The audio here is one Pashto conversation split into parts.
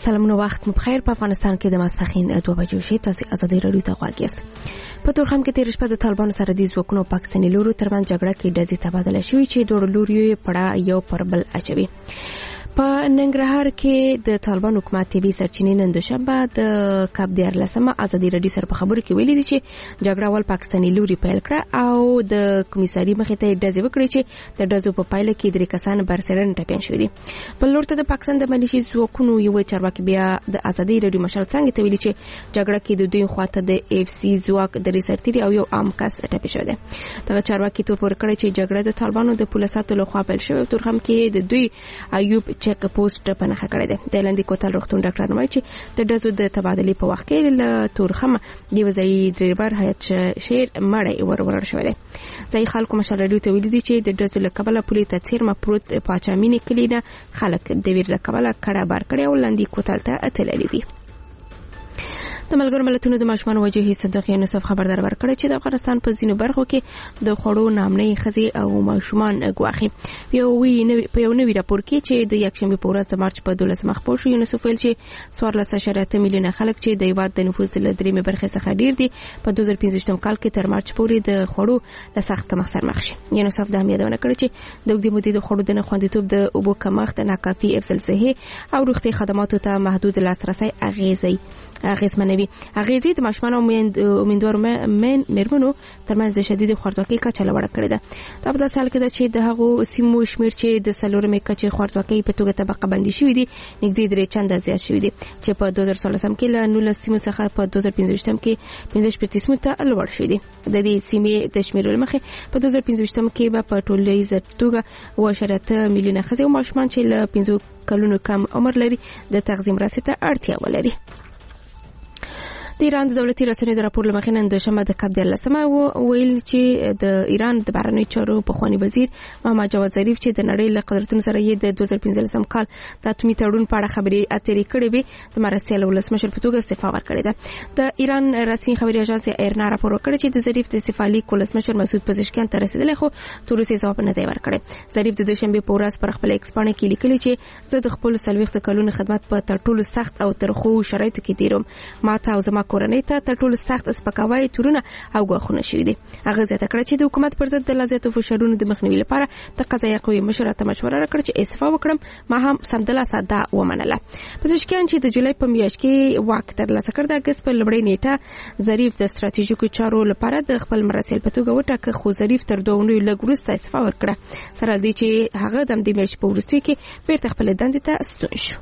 سلامونه وخت مو بخیر. په افغانستان کې د ماسپښین 2 بجې شي. تاسو ازادي رادیو ته غواړئ. په تورخم کې تیر شپه د طالبانو سره د ځواکونو پاکستاني لورو ترمن جګړه کې ډزې تبادله شوې چې دوه لوري پړه یو پر بل اچوي. په ننګرهار کې د طالبان حکومت طبي سرچینې نن دوشنبه د کاب 14 ازادي رادیو سره په خبرو کې ویلي دي چې جګړه ول پاکستاني لوري پیل کړه او د کمیساري مخې ته ډزې وکړي چې د ډزو په پایله کې 3 کسان برسرن ټپيان شوي دي. په لور ته د پاکستان د ملیشي ځواکونو یو چارواکي بیا د ازادي رادیو مشر څنګه ته ویلي چې جګړه کې د دوی خواته د اف سي ځواک د ریسرتي او یو عام کس ټپي شوی دی. دا چارواکي تو پر کړی چې جګړه د طالبانو د پولیساتو لخوا پیل شوې. تورخم کې د دوی ایوب چک پوسټ په نخښه کړی دی. د لاندې کوتل روغتون ډاکټر نومای چې د ډزو د تبادلې په وخت کې له تورخم د وزای ډرایور حیات شیر مړی ورور شوی دی. ځای خلکو مشر رادیو ته ویلي دي چې د ډزو له کبله پولیس تاثیر مپروت پاچامینې کلینا خلک د ویر له کبله کړه بار کړی او لاندې کوتل ته اتللی دي. د ملګرو ملتونو د ماشومان وجهي صندوق یونیسف خبردار ورکړی چې د افغانستان په ځینو برخو کې د خوړو نامنۍ ښځې او ماشومان ګواښي. په یو نوي راپور کې چې د یکشنبه په ورځ د مارچ په 12 خپور شو، یونیسف ویل چې 14.8 میلیونه خلک چې د هیواد د نفوس له 3 برخې څخه ډیر دي په 2015 کال کې تر مارچ پورې د خوړو له سخت کمښت سره مخ شي. یونیسف د یادونه کړې چې د اوږدې مودې د خوړو د خوندیتوب د اوبو کمښت، ناکافي افضل صحي او روغتي خدماتو ته محدود لاسرسي اغیزمنوي. اغیزې د ماشومان او امیندوارو مېرمنو ترمنځ د شدید خوارځواکۍ کچه لوړه کړې ده. دا په داسې حال کې ده چې د هغو سیمو شمېر چې د څلورمې کچې خوارځواکۍ په توګه طبقه بندي شوي دي نږدې 3 چنده زیات شوي دي چې په 2016 کې له 19 سیمو څخه په 2015 کې 15 سیمو ته لوړ شوي دي. د دې سیمې د شمیرلو مخې په 2015 کې به په ټولیزه توګه 1.8 میلیونه ښځې او ماشومان چې له 15 کلونو کم عمر لري د تغذیه مرستې ته اړتیا ولري. د ایران د دولتي رسنیو د راپور لمخې نن دوشنبه د کاب 14 ویل چې د ایران د بهرنیو چارو پخوانی وزیر محمد جواد ظریف چې د نړۍ له قدرتونو سره یې د 2015 کال د اتمي تړون په اړه خبرې اترې کړې وي د مرستیال ولسمشر په توګه استعفا ورکړې ده. د ایران رسمي خبري اژانس ایرنا راپور ورکړی چې د ظریف د استعفا لیک ولسمشر مسعود پزشکیان ته رسیدلی خو تر اوسه ځواب نه دی ورکړی. ظریف د دوشنبه په ورځ پر خپل ایکس باندې کې لیکلی چې زه د خپل 40 کلونو خدمت په تر ټولو سخت او ترخو شرایطو کې تیروم. ماته او زما کورنۍ ته تر ټولو سخت سپکاوی تورونه او غوښونه شوي دي. هغه زیاته کړه چې د حکومت پر ضد د لازمو فشارونو د مخنیوي لپاره د قضایي قوې مشر ته مشوره راکړه چې استعفا وکړم. ما هم سمدلاسه دا ومنله. پزشکیان چې د جولای په میاشت کې واک ترلاسه کړ د اگست په لومړۍ نیټه ظریف د ستراتیژیکو چارو لپاره د خپل مرستیال په توګه وټاکه خو ظریف تر 2 اونیو لږ وروسته استعفا ورکړه سره دې چې هغه د میاشتې په وروستیو کې بیرته خپل دندې ته ستون شو.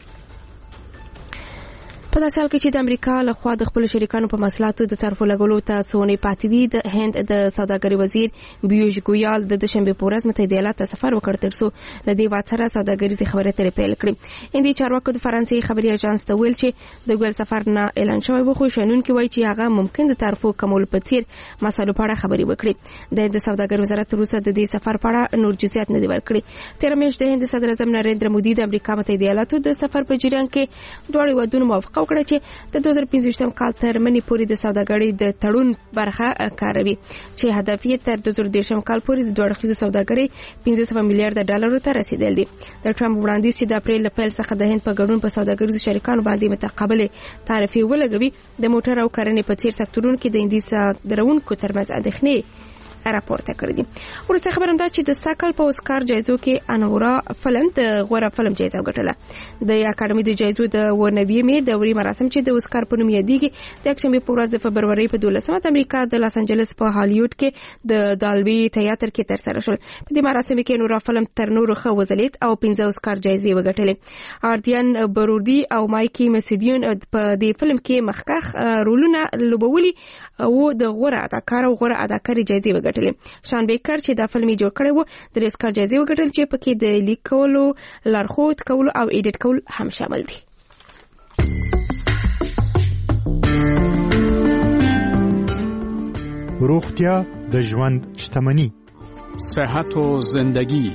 په داسې حال کې چې د امریکا له خوا د خپل شریکانو په مسلاتو د طرفو لګولو ته څونې پاتې دي، د هند د سوداګرۍ وزیر بیوش ګویال د دوشنبه په ورځ متحده ایالات ته سفر وکړ ترڅو له دې وات سره سوداګریزې خبرې اترې پیل کړي. هندي چارواکو د فرانسې خبري اژانس ته ویل چې د ګویل سفر نه اعلان شوی و خو شنونکي وایي چې هغه ممکن د طرفو کمول په څیر مسایلو په اړه خبرې وکړي. د سوداګرۍ وزارت تر اوسه د دې سفر په اړه نور جزئیات نه دی ورکړي. تیر میاشت د هند صدر اعظم نریندر مودي د امریکا متحده ایالاتو د سفر په جریان کې دوه ودونو موافقه وکړه چې د 2015 کال تر منی پورې د سوداګرۍ د تړون برخه کاروي چې هدف یې تر 2013 کال پورې د دوه اړخیزو سوداګرۍ 500 میلیارډ ډالرو ته رسیدل دي. د ټرمپ وړاندیز چې د اپریل له پیل څخه د هند په ګډون په سوداګریزو شریکانو باندې متقابل تعرفې ولګوي د موټر او کرنې په څیر سکتورونو کې د هندي صادروونکو ترمنځ اندېښنې راپورته کړی دي. ورسته خبرم ده چې د ساکل په اسکار جایزو کې انورا فلم د غوره فلم جایزه وګټله. د اکاډمي د جایزو د 90مې دوري مراسم چې د اسکار په نوم یادېږي د یکشنبه په ورځ د فبرورۍ په 12 د امریکا د لاس انجلس په هالیوډ کې د دالبي تیاتر کې ترسره شول. په دې مراسم کې انورا فلم تر نورو ښه وځلید او 15 اسکار جایزې وګټلې. آردیان بروردي او مایکی مسیډیون په دې فلم کې مخکخ رولونه لوبولي او د غوره اداکار او غوره اداکاري جایزې وګټلې. شان بیکر چې دا فلم جوړ کړی و د اسکار جایزې وګټل چې پکې د لیکولو، لارښود کولو او ایډیټ کول هم شامل دي. روغتیا د ژوند شتمنی، صحت و زندگی.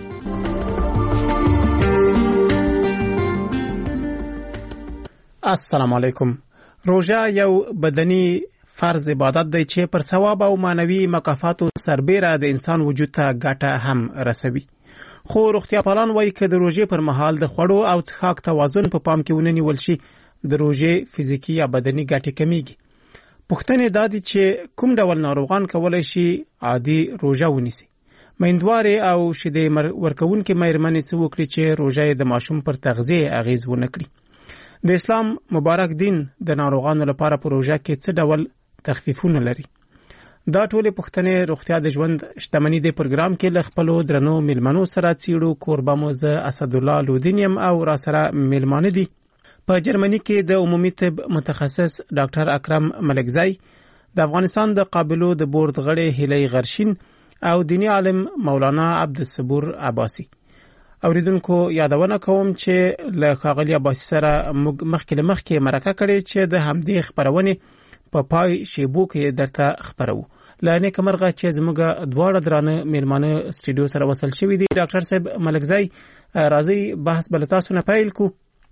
السلام علیکم. روژه یو بدني فرض عبادت دی چې پر ثواب او معنوي مکافاتو سربېره د انسان وجود ته ګټه هم رسوي. خو روغتیا پالان وایي که د روژې پر مهال د خوړو او څښاک توازن په پام کې ونه نیول شي د روژې فزیکي یا بدني ګټې کمیږي. پوښتنې دا دي چې کوم ډول ناروغان کولی شي عادي روژه ونیسي. میندوارې او شیدې ورکوونکې مېرمنې څه وکړي چې روژه یې د ماشوم پر تغذیه اغیز ونه کړي. د اسلام مبارک دین د ناروغانو لپاره په روژه کې څه ډول تخفیفونه لري؟ دا ټولې پوښتنې روغتیا د ژوند شتمني د پروګرام کې له خپلو درنو میلمنو سره څیړو. کوربه مو زه اسدالله لودین یم او را سره میلمانه دي په جرمني کې د عمومي طب متخصص ډاکټر اکرم ملکزی، د افغانستان د قابلو د بورډ غړي هیلۍ غرشین او دینی عالم مولانا عبدالصبور عباسی. اوریدونکو یادونه کوم چې له ښاغلي عباسی سره موږ مخکې مرکه کړې چې د همدې خبرونې په پای شیبو کې درته خبرو. له نیکه مرغه چې زموږ دواړه درانه میلمانه سټوډیو سره وصل شوي دي. ډاکټر صاحب ملکزی، راځي بحث بل تاسو نه پیل کو.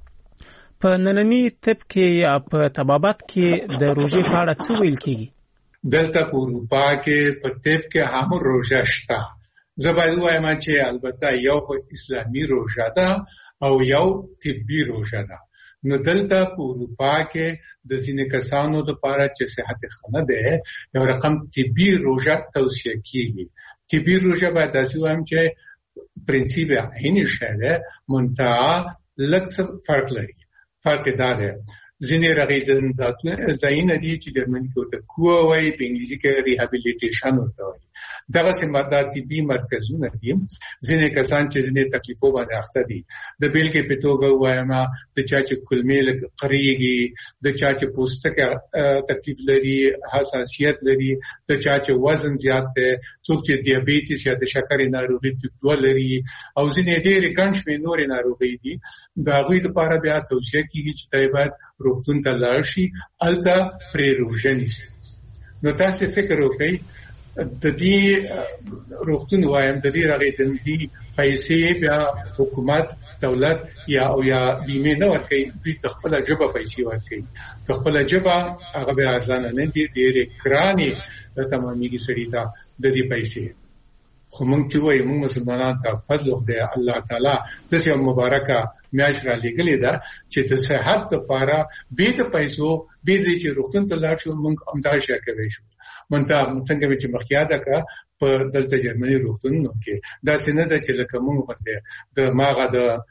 په نننی طب کې یا په طبابت کې د روژې په اړه څه ویل کیږي؟ دلته په اروپا کې په طب کې هم روژه شته. زه باید وایم چې البته یو خو اسلامي روژه ده او یو طبي روژه ده. نو دلته په اروپا کې د ځینې کسانو لپاره چې صحت ښه نه ده یو رقم طبي روژه توصیه کیږي. طبي روژه باید داسې وایم چې پرنسیپ عیني شی ده، منتها لږ څه فرق لري. فرق دا ده ځینې رغېدن ځایونه دي چې جرمني کې ورته کوه وایي، په انګلیسي کې ریهابیلیټیشن ورته وایي. دغسې طبي مرکزونه دي. ځینې کسان چې ځینې تکلیفو باندې اخته دي، د بېلګې په توګه ووایم د چا چې کولمې لږ قریږي، د چا چې پوستکی تکلیف لري، حساسیت لري، د چا چې وزن زیات دی، څوک چې دیابیټس یا د شکرې ناروغي تیپ 2 لري، او ځینې ډېرې ګڼ شمېر نورې ناروغۍ دي. د هغوی لپاره بیا توصیه کېږي چې دی باید روغتون ته لاړ شي، هلته پرې روژه نیسي. نو تاسې فکر وکړئ د دې روغتون وایم د دې رغېدنې پیسې بیا حکومت دولت یا بیمې نه ورکوي، دوی د خپله ژبه پیسې ورکوي. د خپله ژبه هغه بیا ارزانه نه دي، ډېرې ګرانې تمامېږي سړي ته د دې پیسې. خو موږ چې وایو موږ مسلمانان ته فضل خدای الله تعالی داسې یو مبارکه میاشت را لېږلې ده چې د صحت دپاره بې د پیسو بې د چې روغتون ته لاړ شو موږ همدغه شی کوی شو. منتها څنګه مې چې مخکې یاده کړه په دلته جرمني روغتونونو کې داسې نه ده چې لکه موږ غوندې د ماغه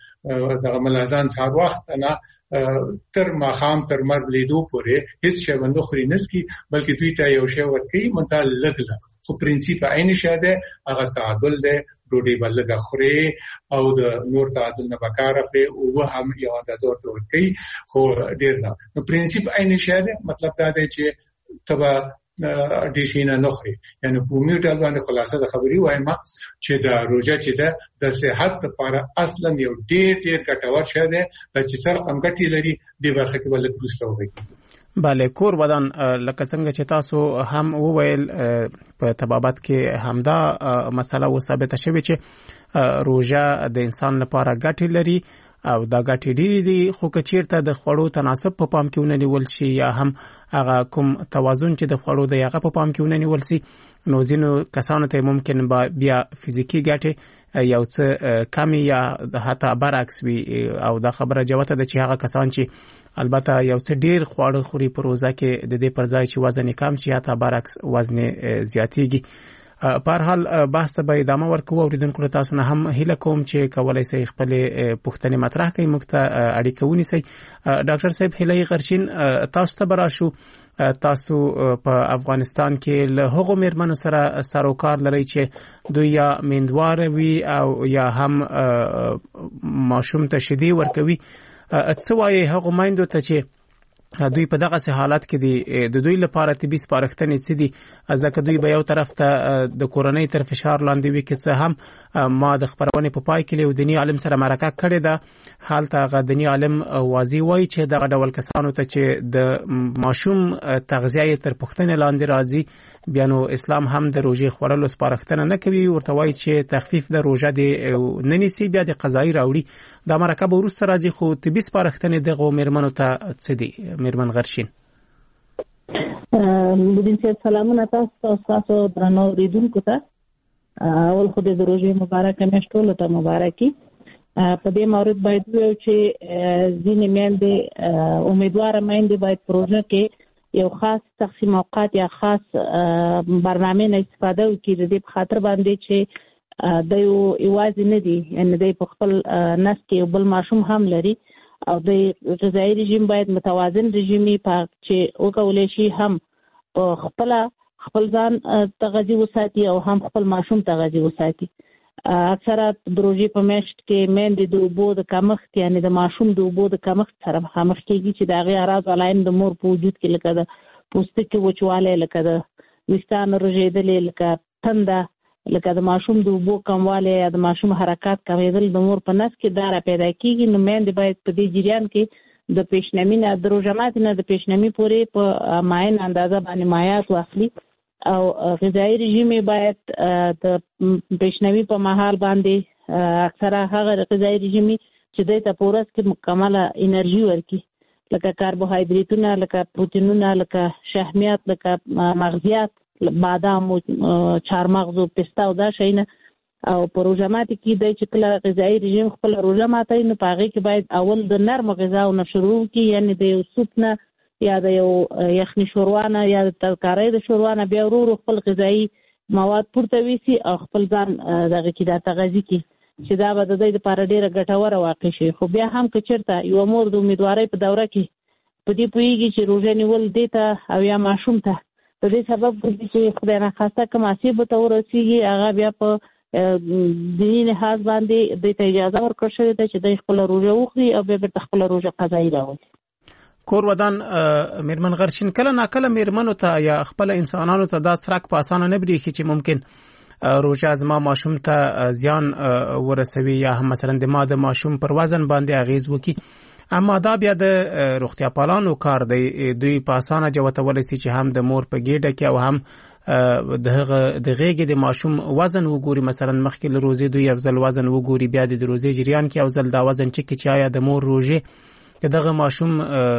دغه ملازان سهار وخت نه تر ماښام تر مرګ لیدو پورې هیڅ شی به نه خوري نسکي، بلکې دوی ته یو شی ورکوي منتها لږ لږ. خو پرنسیپ عیني شی دی، هغه تعادل دی. ډوډۍ به لږه خورې او د نور تعادل نه به کار اخلې، اوبه هم یو اندازه ورته ورکوي خو ډېر نه. نو پرنسیپ عیني شی دی، مطلب دا دی چې ته به ډېر شیونه نه خوري. یعنې په عمومي ډول باندې خلاصه د خبرې وایم چې د روژه چې ده د صحت لپاره اصلا یو ډېر ډېر ګټور شی دی چې سر کم ګټې لري. دې برخه کې به لږ وروسته وغږېږو. بله، کور بدن لکه څنګه چې تاسو هم وویل په طبابت کې همدا مسله وثابته شوې چې روژه د انسان لپاره ګټې لري او دا ګټې ډېرې دي. خو که چېرته د خوړو تناسب په پام کې ونه نیول شي یا هم هغه کوم توازن چې د خوړو دی هغه په پام کې ونه نیول شي، نو ځینو کسانو ته ممکن بیا فزیکي ګټې یو څه کمی یا حتی برعکس وي. او دا خبره جوته ده چې هغه کسان چې البته یو څه ډیر خواړه خوري په روزه کې د دې پر ځای چې وزن کم شي حتی برعکس وزن زیاتېږي. په هر حال بحث ته به ادامه ورکوو. اوریدونکو تاسو نه هم هیله کوم چې کولای شئ خپل پوښتنې مطرح کړئ، موږ ته اړیکه ونیسئ. ډاکټر صاحب هیلۍ غرشین، تاسو ته به راشو. تاسو په افغانستان کې له هغو میرمنو سره سروکار لرئ چې دوی یا میندواره وي او یا هم ماشوم ته شیدې ورکوي. څه وایي هغو میندو ته چې دوی په دغه حالت کې دي، د دوی لپاره طبي سپارښتنې څه دي؟ ځکه دوی به یو طرف ته د کورنۍ تر فشار لاندې وي. که څه هم ما د خبرونې په پای کې له دیني عالم سره مرکه کړې ده، هلته هغه دیني عالم واضح وایي چې دغه ډول کسانو ته چې د ماشوم تغذیه یې تر پوښتنې لاندې راځي، بیا نو اسلام هم د روژې خوړلو سپارښتنه نه کوي. ورته وایي چې تخفیف د روژه دې نه نیسي، بیا د قضایي راوړي. دا مرکه به وروسته راځي. خو طبي سپارښتنې دغو میرمنو ته څه دي؟ میرمن غرشین. مدین صاحب سلامونه تاسو درنو اوریدونکو ته. اول خو د روژې مبارکه میاشت ټولو ته مبارکي. په دې مورد باید ویو چې ځینې میندې امیدواره میندې باید پروژه کې یو خاص تقسیم اوقات یا خاص برنامه نه استفاده وکړي د دې په خاطر باندې چې د یوازې نه دي، یعنې د په خپل نس کې بل ماشوم هم لري او د غذایي رژیم باید متوازن رژیمي چې وکولی شي هم خپل ځان تغذیه وساتي او هم خپل ماشوم تغذیه وساتي. اکثره د روژې په میاشت کې میندې د اوبو د کمښت، یعنې د ماشوم د اوبو د کمښت سره مخامخ کېږي چې د هغې اعراض علایم د مور په وجود کې لکه د پوستکي وچوالی، لکه د ویښتانو رژېدلې، لکه تنده، لکه د ماشوم د اوبو کموالی یا د ماشوم حرکات کمېدل د مور په نس کې دا را پیدا کېږي. نو میندې باید په دې جریان کې د پیشنمي نه د روژه ماتي نه د پیشنمي پورې په معین اندازه باندې مایعات واخلي او غذایي رژیم باید د پیشنوي په مهال باندې اکثره هغه غذایي رژیم چې دوی ته په ورځ کې مکمله انرژي ورکړي، لکه کاربوهایدریتونه، لکه پروتینونه، لکه شحمیات، لکه مغزیات، بادام، چارمغز او پسته او دا شیونه. او په روژه ماتي کې دوی چې کله غذایي رژیم خپل روژه ماتوي نو په هغې کې باید اول د نرمو غذاو نه شروع کړي، یعنې د یو سوپ نه یا د یو یخني شوروا نه یا د ترکارۍ د شوروا نه بیا ورو خپل غذایي مواد پورته ویسي او خپل ځان دغه کې دا تغذیه کړي چې دا به د دوی لپاره ډېره ګټوره واقع شي. خو بیا هم که چېرته یوه مور د امیدوارۍ په دوره کې په دې پوهېږي چې روژه نیول دې ته او یا ماشوم ته د دې سبب ګرځي چې خدای ناخواسته کوم آسیب ته ورسېږي، هغه بیا په دیني لحاظ باندې دوی ته اجازه ورکړل شوې ده چې دوی خپله روژه وخوري او بیا بېرته خپله روژه قضایي راولي. کور ودان میرمن غرشین کله ناکله میرمنو ته یا خپل انسانانو ته دا څرک په اسانه نه بریښي چې ممکن روژه زما ماشوم ته زیان ورسوي یا هم مثلا د ما د ماشوم پر وزن باندې اغیز وکړي، اما دا بیا د روغتیا پالانو کار دی. دوی په اسانه جوتولی سي چې هم د مور په ګېډه کې او هم د غېږې د ماشوم وزن وګوري، مثلا مخکې له روژې دوی یو ځل وزن وګوري، بیا د روژې جریان کې یو ځل دا وزن چک چې آیا د مور روژې که دغه ماشوم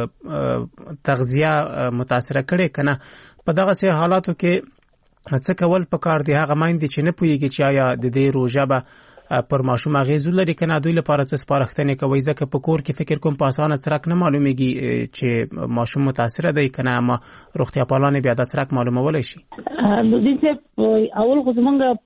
تغذیه متاثره کړي کنه. په دغه سه حالاتو کې څه کول پکار دي هغه مایندې چې نه پوهیږي چې آیا د دې روژه به پر ماشوم اغیز لري کنه، دوی لپاره څه سپارښتنې کوي؟ ځکه په کور کې فکر کوم په اسانه څرک نه معلومیږي چې ماشوم متاثره دی کنه، اما روغتیا پالانې بیا دا څرک معلومولی شي. د دې اول خو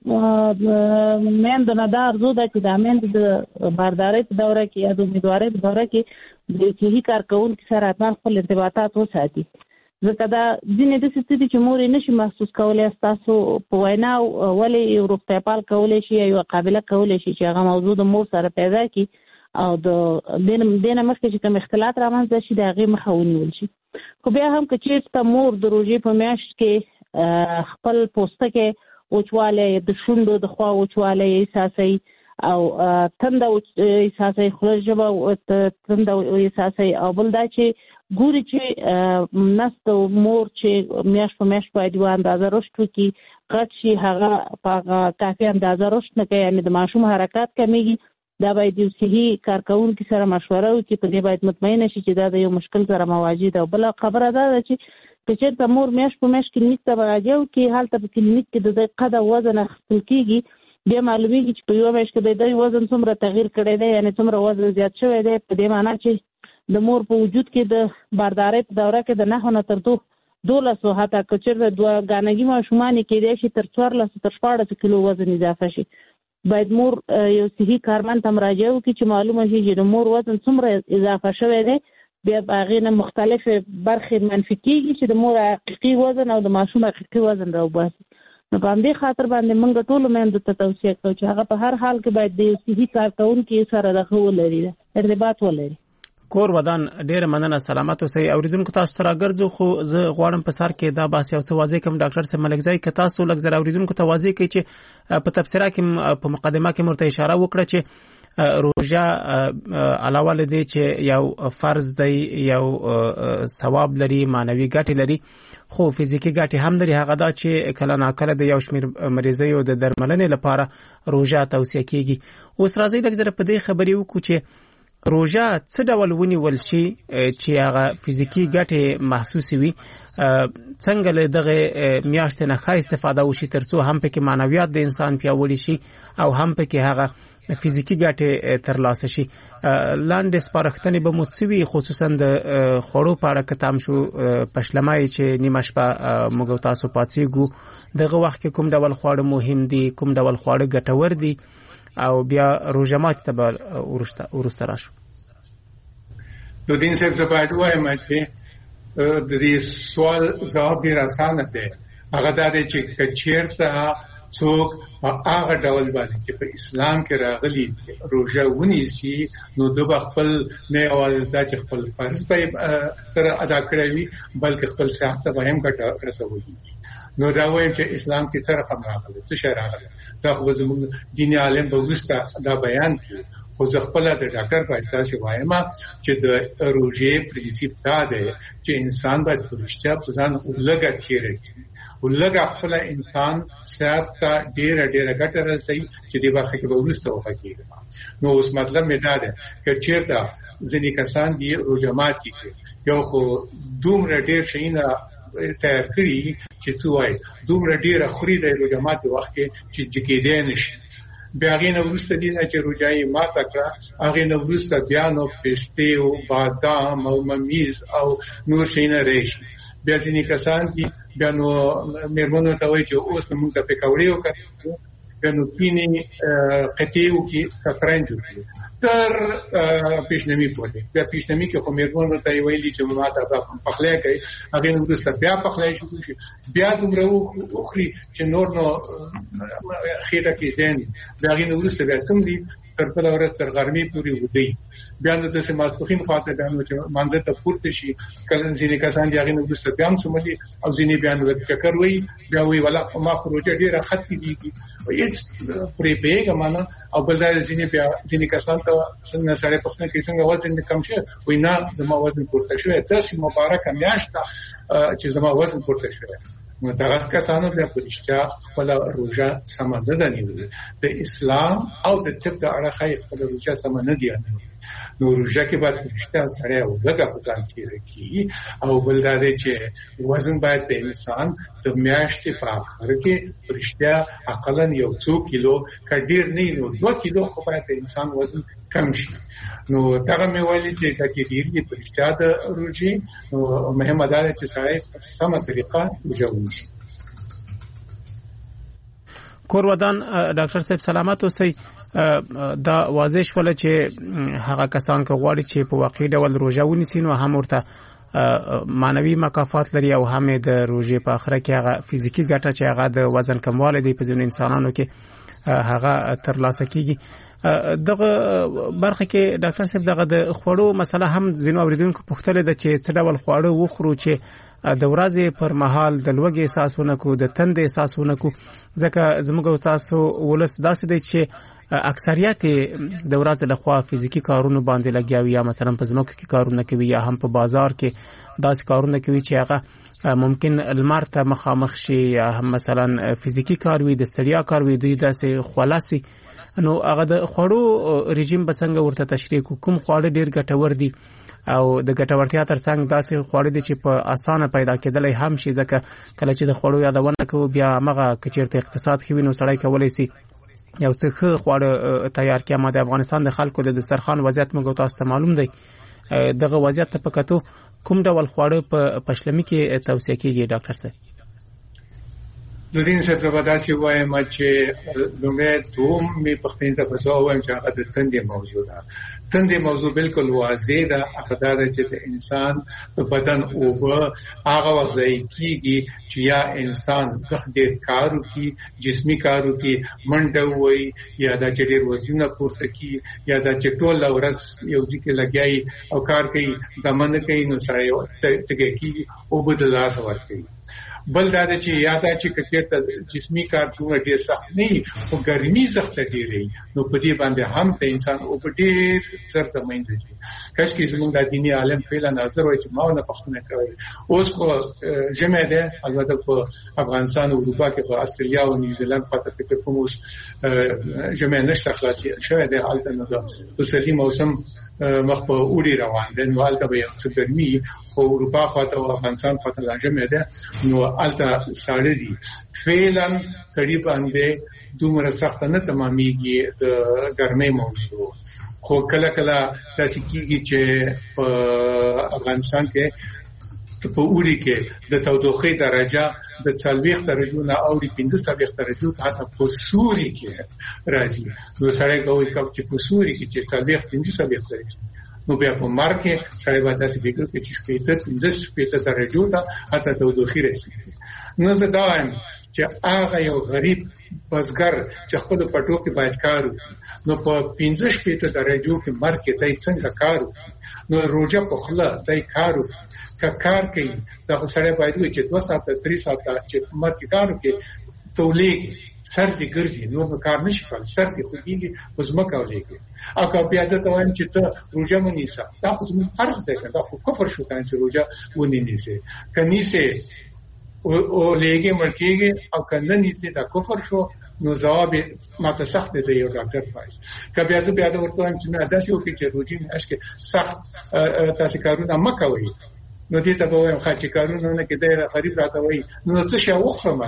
زمونږ میندو نه دا ارزو ده چې دا میندې د باردارۍ په دوره کې یا د امیدوارۍ په دوره کې د صحي کارکوونکي سره حتما خپل ارتباطات وساتي، ځکه دا ځینې داسې څه دي چې مور یې نشي محسوس کولی ستاسو په وینا ولې یو روغتیا پال کولی شي یا یوه قابله کولی شي چې هغه موضوع د مور سره پیدا کړي او د دې نه مخکې چې کوم اختلاط رامنځته شي د هغې مخه ونیول شي. خو بیا هم که چېرته مور د روژې په میاشت کې خپل پوستکی وچوالی، د شونډو د خوا وچوالی احساسوي او تنده احساسوي، خوله ژبه تنده احساسوي، او بل دا چې ګوري چې نس د مور چې میاشت په میاشت باید یوه اندازه رشد وکړي، غټ شي، هغه په هغه کافي اندازه رشد نه کوي، یعنې د ماشوم حرکات کمیږي. دا باید یو صحي کارکوونکي سره مشوره وکړي، په دې باید مطمئنه شي چې دا د یو مشکل سره مواجه ده. او بله خبره دا ده چې که چېرته مور میاشت په میاشت کلینیک ته مراجعه وکړي، هلته په کلینیک کې د دوی قد او وزن اخیستل کېږي، بیا معلومیږي چې په یوه میاشت کې د دوی وزن څومره تغییر کړی دی، یعنې څومره وزن زیات شوی دی، په دې معنا چې د مور په وجود کې د باردارۍ په دوره کې د 9 نه تر 12 حتی که چېرته 2 ګانګي ماشومان یې کېدای شي تر 14 تر 14 کیلو وزن اضافه شي. باید مور یو صحي کارمند ته مراجعه وکړي چې معلومه شي چې د مور وزن څومره اضافه شوی دی، بیا په هغې نه مختلفې برخې منفي کېږي چې د مور حقیقي وزن او د ماشوم حقیقي وزن راوباسي. نو په همدې خاطر باندې موږ ټولو میندو ته توصیه کوو چې هغه په هر حال کې باید د یو صحي کارکوونکي سره دغه ولري، ارتباط ولري. کور ودان ډېره مننه، سلامت اوسئ. اوریدونکو تاسو ته راګرځو، خو زه غواړم په سر کې دا بحث یو څه واضح کړم. ډاکټر صاحب ملکزی که تاسو لږ زر اوریدونکو ته واضح کړئ چې په تبصره کې په مقدمه کې مرته اشاره وکړه چې روژه علاوه له دې چې یو فرض دی، یو ثواب لري، معنوي ګټې لري، خو فزیکی ګټې هم لري. هغه دا چې کله ناکله د یو شمېر مریضیو د درملنې لپاره روژه توصیه کېږي. اوس راځئ لږ زر په دې خبرې وکړو چې روژه څه ډول ونیول شي چې هغه فزیکی ګټې محسوس وي، څنګه له دغه میاشتې نه ښه استفاده وشي ترڅو هم پکې معنویات د انسان پیاوړي شي او هم پکې هغه فزیکی ګټې ترلاسه شي. لاندې سپارښتنې به مو څه وي، خصوصا د خوړو په اړه که تام شو پښلمای چې نیمه شپه موږ تاسو پاتېږو دغه وخت کې کوم ډول خواړه مهم دي، کوم ډول خواړه ګټور دي او بیا روژه ماتي ته به وروسته راشو. نو دین صاحب زه باید ووایم چې د دې سوال ځواب ډېر اسانه دی. هغه دا دی چې که چېرته څوک په هغه ډول باندې چې په اسلام کې راغلي روژه ونیسي نو د خپل نه یوازې دا چې خپل فرض به تر ادا کړی وي بلکې خپل صحت ته به هم ګټه رسوي. نو دا وایم چې اسلام کې څه رقم راغلی، څه شی راغلی، دا خو زموږ دیني عالم به وروسته دا بیان کړي. خو زه خپله د ډاکټر په اساس وایم چې د روژې پرنسیپ دا دی چې انسان باید په رښتیا په ځان لږه تېره کړي او لږه خپله انسان صحت ته ډېره ګټه رسوي چې دې برخه کې به وروسته وغږېږي. نو اوس مطلب مې دا دی که چېرته ځینې کسان دي روژه ماتي کوي، یو خو دومره ډېر شیونه تیار کړي چې څه وایي دومره ډېره خوري د روژه ماتي وخت کې چې کېدی نه شي. بیا هغې نه وروسته دي نه چې روژه یې ماته کړه، هغې نه وروسته بیا نو پستې او بادام او ممیز او نور شیونه راشي. بیا ځینې کسان دي بیا نو مېرمنو ته وایي چې اوس نو موږ ته پکوړې وکړو، بیا نو پینې قطعې وکړي، شطرنج وکړي تر پیشنمي پورې. بیا پیشنمي کې خو مېرمنو ته یې ویلي چې ما ته پخلی کوي، هغې نه وروسته بیا پخلی شروع شي، بیا دومره وخوري چې نور نو خېټه کې ځین. بیا هغې نه وروسته بیا کوم دي تر بله ورځ تر غرمې پورې ودی، بیا نو داسې ماسپښین خواته بیا نو چې مانځه ته پورته شي. کله ځینې کسان دي هغې نه وروسته بیا هم څوملي او ځینې بیا نو چکر وایي، بیا وایي ولا ما خو روژه ډېره ښه تېرېږي هېڅ پرې پوهېږم نه. او بل دا ځینې کسان ته څنګه سړی پوښتنه کوي څنګه وزن دې کم شوی، وایي نه زما وزن پورته شوی، داسې مبارکه میاشت ده چې زما وزن پورته شوی. نو دغه کسانو بیا په رښتیا خپله روژه سمه نه ده نیولې، د اسلام او د طب د اړخه یې خپله روژه سمه نه ده نیولې. نو روژه کې باید په رښتیا سړی لږه په ځان تېره کړي. او بل دا دی چې وزن باید د انسان د میاشتې په آخر کې په رښتیا اقلا یو څو کیلو که ډېر نه وي نو 2 کیلو خو باید د انسان وزن کم شي. نو دغه مې ویلي چې دا کې ډېر دي په رښتیا د روژې. نو مهمه دا ده چې سړی په سمه طریقه روژه ونیسي. کور ودان ډاکټر صاحب سلامت اوسئ. دا واضح شوله چې هغه کسان که غواړي چې په واقعي ډول روژه ونیسي نو هم ورته معنوي مکافات لري او هم د روژې په آخره کې هغه فزیکی ګټه چې هغه د وزن کموالی دی په ځینو انسانانو کې هغه ترلاسه کیږي. دغه برخه کې ډاکټر صاحب دغه د خوړو مسله هم ځینو اوریدونکو پوښتلې ده چې څه ډول خواړه وخورو چې د ورځې پر مهال د لوږې احساس ونه کړو، د تندې احساس ونه کړو، ځکه زموږ تاسو ولس داسې دی چې اکثریت د ورځې لخوا فزیکی کارونو باندې لګیا وي، یا مثلا په ځمکو کې کارونه کوي یا هم په بازار کې داسې کارونه کوي چې هغه ممکن لمر ته مخامخ شي یا هم مثلا فزیکی کار وي، د ستړیا کار وي، دوی داسې خلاصي. نو هغه د خوړو رژیم به څنګه ورته تشریح کو، کوم خواړه ډیر ګټور دي او د ګټورتیا ترڅنګ داسې خواړه دي چې په اسانه پیدا کېدلای هم شي، ځکه کله چې د خوړو یادونه کوو بیا هغه کچیرته اقتصاد کې وینو سړی کولای شي یو څه خواړه تیار کړي. ما د افغانستان د خلکو د دسترخوان وضعیت موږ تاسو ته معلوم دی، دغه وضعیت ته پکاتو کوم ډول خواړه په پښلمي کې توصیه کیږي ډاکټر صاحب؟ د دین څخه په داسې وایم چې لومړی دوم می پښتنې ته په ځو وایم چې هغه د تندې موضوع ده. تندې موضوع بالکل واضح ده، هغه دا چې د انسان په بدن اوبه هغه وځي کیږي چې یا انسان ډېر کار وکړي، جسمي کار وکړي، منډه ووهي، یا دا چې ډېر وزنونه پورته کړي، یا دا چې ټوله ورځ یو ځای کې لګیایي او کار کوي دمه نه کوي نو سړی تږی کېږي، اوبه د لاسه ورکوي. بل دا چې یاده چې کثیرته جسمی کار دوه ډیر سخت نه او ګرمي سخت ډیری نو په دې باندې هم ته انسان او په ډیر سر د مینځي کاش کې زموږ د دیني عالم فعلا نظر وای چې ماونه پښتنه کوي اوس خو جمع ده البته په افغانستان او اروپا کې په استرالیا او نیوزیلند خاطر فکر کوم اوس جمع نشته خلاصي شوه ده حالت نه ده په صحیح موسم مخ په اوړي روان دي نو البته به څه ګرمي خو اروپا خاطر او افغانستان خاطر لازم ده نو البته ساړه دي فعلا قریب باندې دومره سخت نه تمامېږي د ګرمۍ موضوع خو کله کله تاسو کېږي چې په افغانستان کې په اوړي کې د تودوخې درجه د 40 درجو نه اوړي 45 درجو ته حتی په سوري کې راځي نو سره کوي چې په سوري کې چې 40 درجو نو بیا په مارک کې سره به تاسو فکر کوئ چې 15 درجو ته حتی تودوخې رسیږي نو زه دا وایم چې هغه یو غریب بزګر چې خپل پټو کې باید کار وکړي نو په 15 درجو کې مارک کې دای څنګه کار وکړي نو روزه په خله دای کار وکړي کار کوي دا سره باید چې 2 ساعته 3 ساعته چې مارک کار وکړي تولید سر دې ګرځي نو کار نشي کولای سر دې خوږي وزما کولایږي او که بیا د توان چې ته روزه مونږه دا خو زموږ فرض دی دا خو کفر شو کان چې روزه ونی نیسه کني سه او لګي مرکیږي او کنه نیسه دا کفر شو نو جواب ماته سخت دی یو ډاکټر فایز که بیا د ورته چې نه داسې وکړي چې روزي اشکه سخت تاسو کارونه مکوي نو دې ته به وایم چې کارونه نه کې ډېر غریب راته وایي نو څه شي وخرم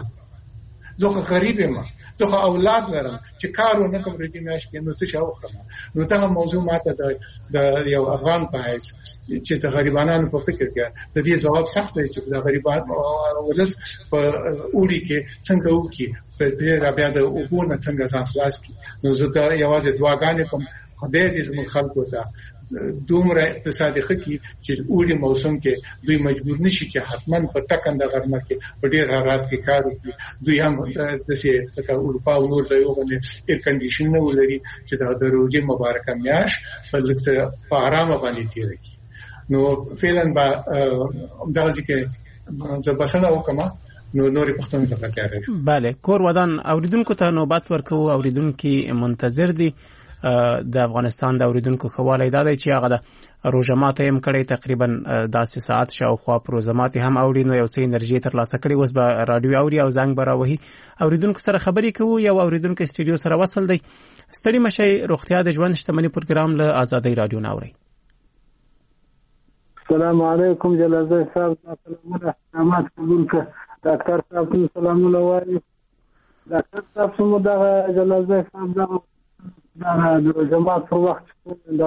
زه غریب یم زه اولاد لرم چې کارونه کوم ردی ماش کې نو څه شي وخرم نو دا موضوع ماته د یو افغان پایس چې د غریبانو په فکر کې د دې جواب سخت دی چې د غریبانو ولس په اوړي کې څنګه وکي په دې بیا د وګونه څنګه ځان خلاص کی نو زه دا یوازې دعاګانې کوم خدای دې زموږ خلکو ته دومره اقتصادي خکې چې اوړي موسم کې دوی مجبور نشي چې حتمان په ټکنده غرمه کې په ډېر حالات کې کار وکړي دوی هم د څه اروپا او نور ځایونو باندې ایر کنډیشن نه ولري چې د روزي مبارکه میاش په آرام باندې تیر کی نو فعلا با دغه کې د بسنه وکما نو نوري پښتون ته فکر راځي bale کور ودان اوریدونکو ته نوبت ورکو اوریدونکو منتظر دي د افغانستان د اوریدونکو خواله دی چې هغه د روزمات هم کړي تقریبا 10 ساعت شاوخوا روزمات هم اوري نو یو څه انرژي تر لاسه کړي اوس به رادیو اوري او زنګ براوي اوریدونکو سره خبري کوو یو اوریدونکو استودیو سره وصل دی ستړي مشي روغتیا د ژوند شتمنۍ پروګرام له آزادۍ رادیو ناوړي السلام علیکم جلال صاحب سلامونه سلامات قبول ک ډاکټر صاحب سلامونه وایي ډاکټر صاحب سمو دا جلال صاحب دا د جماعت په وخت دا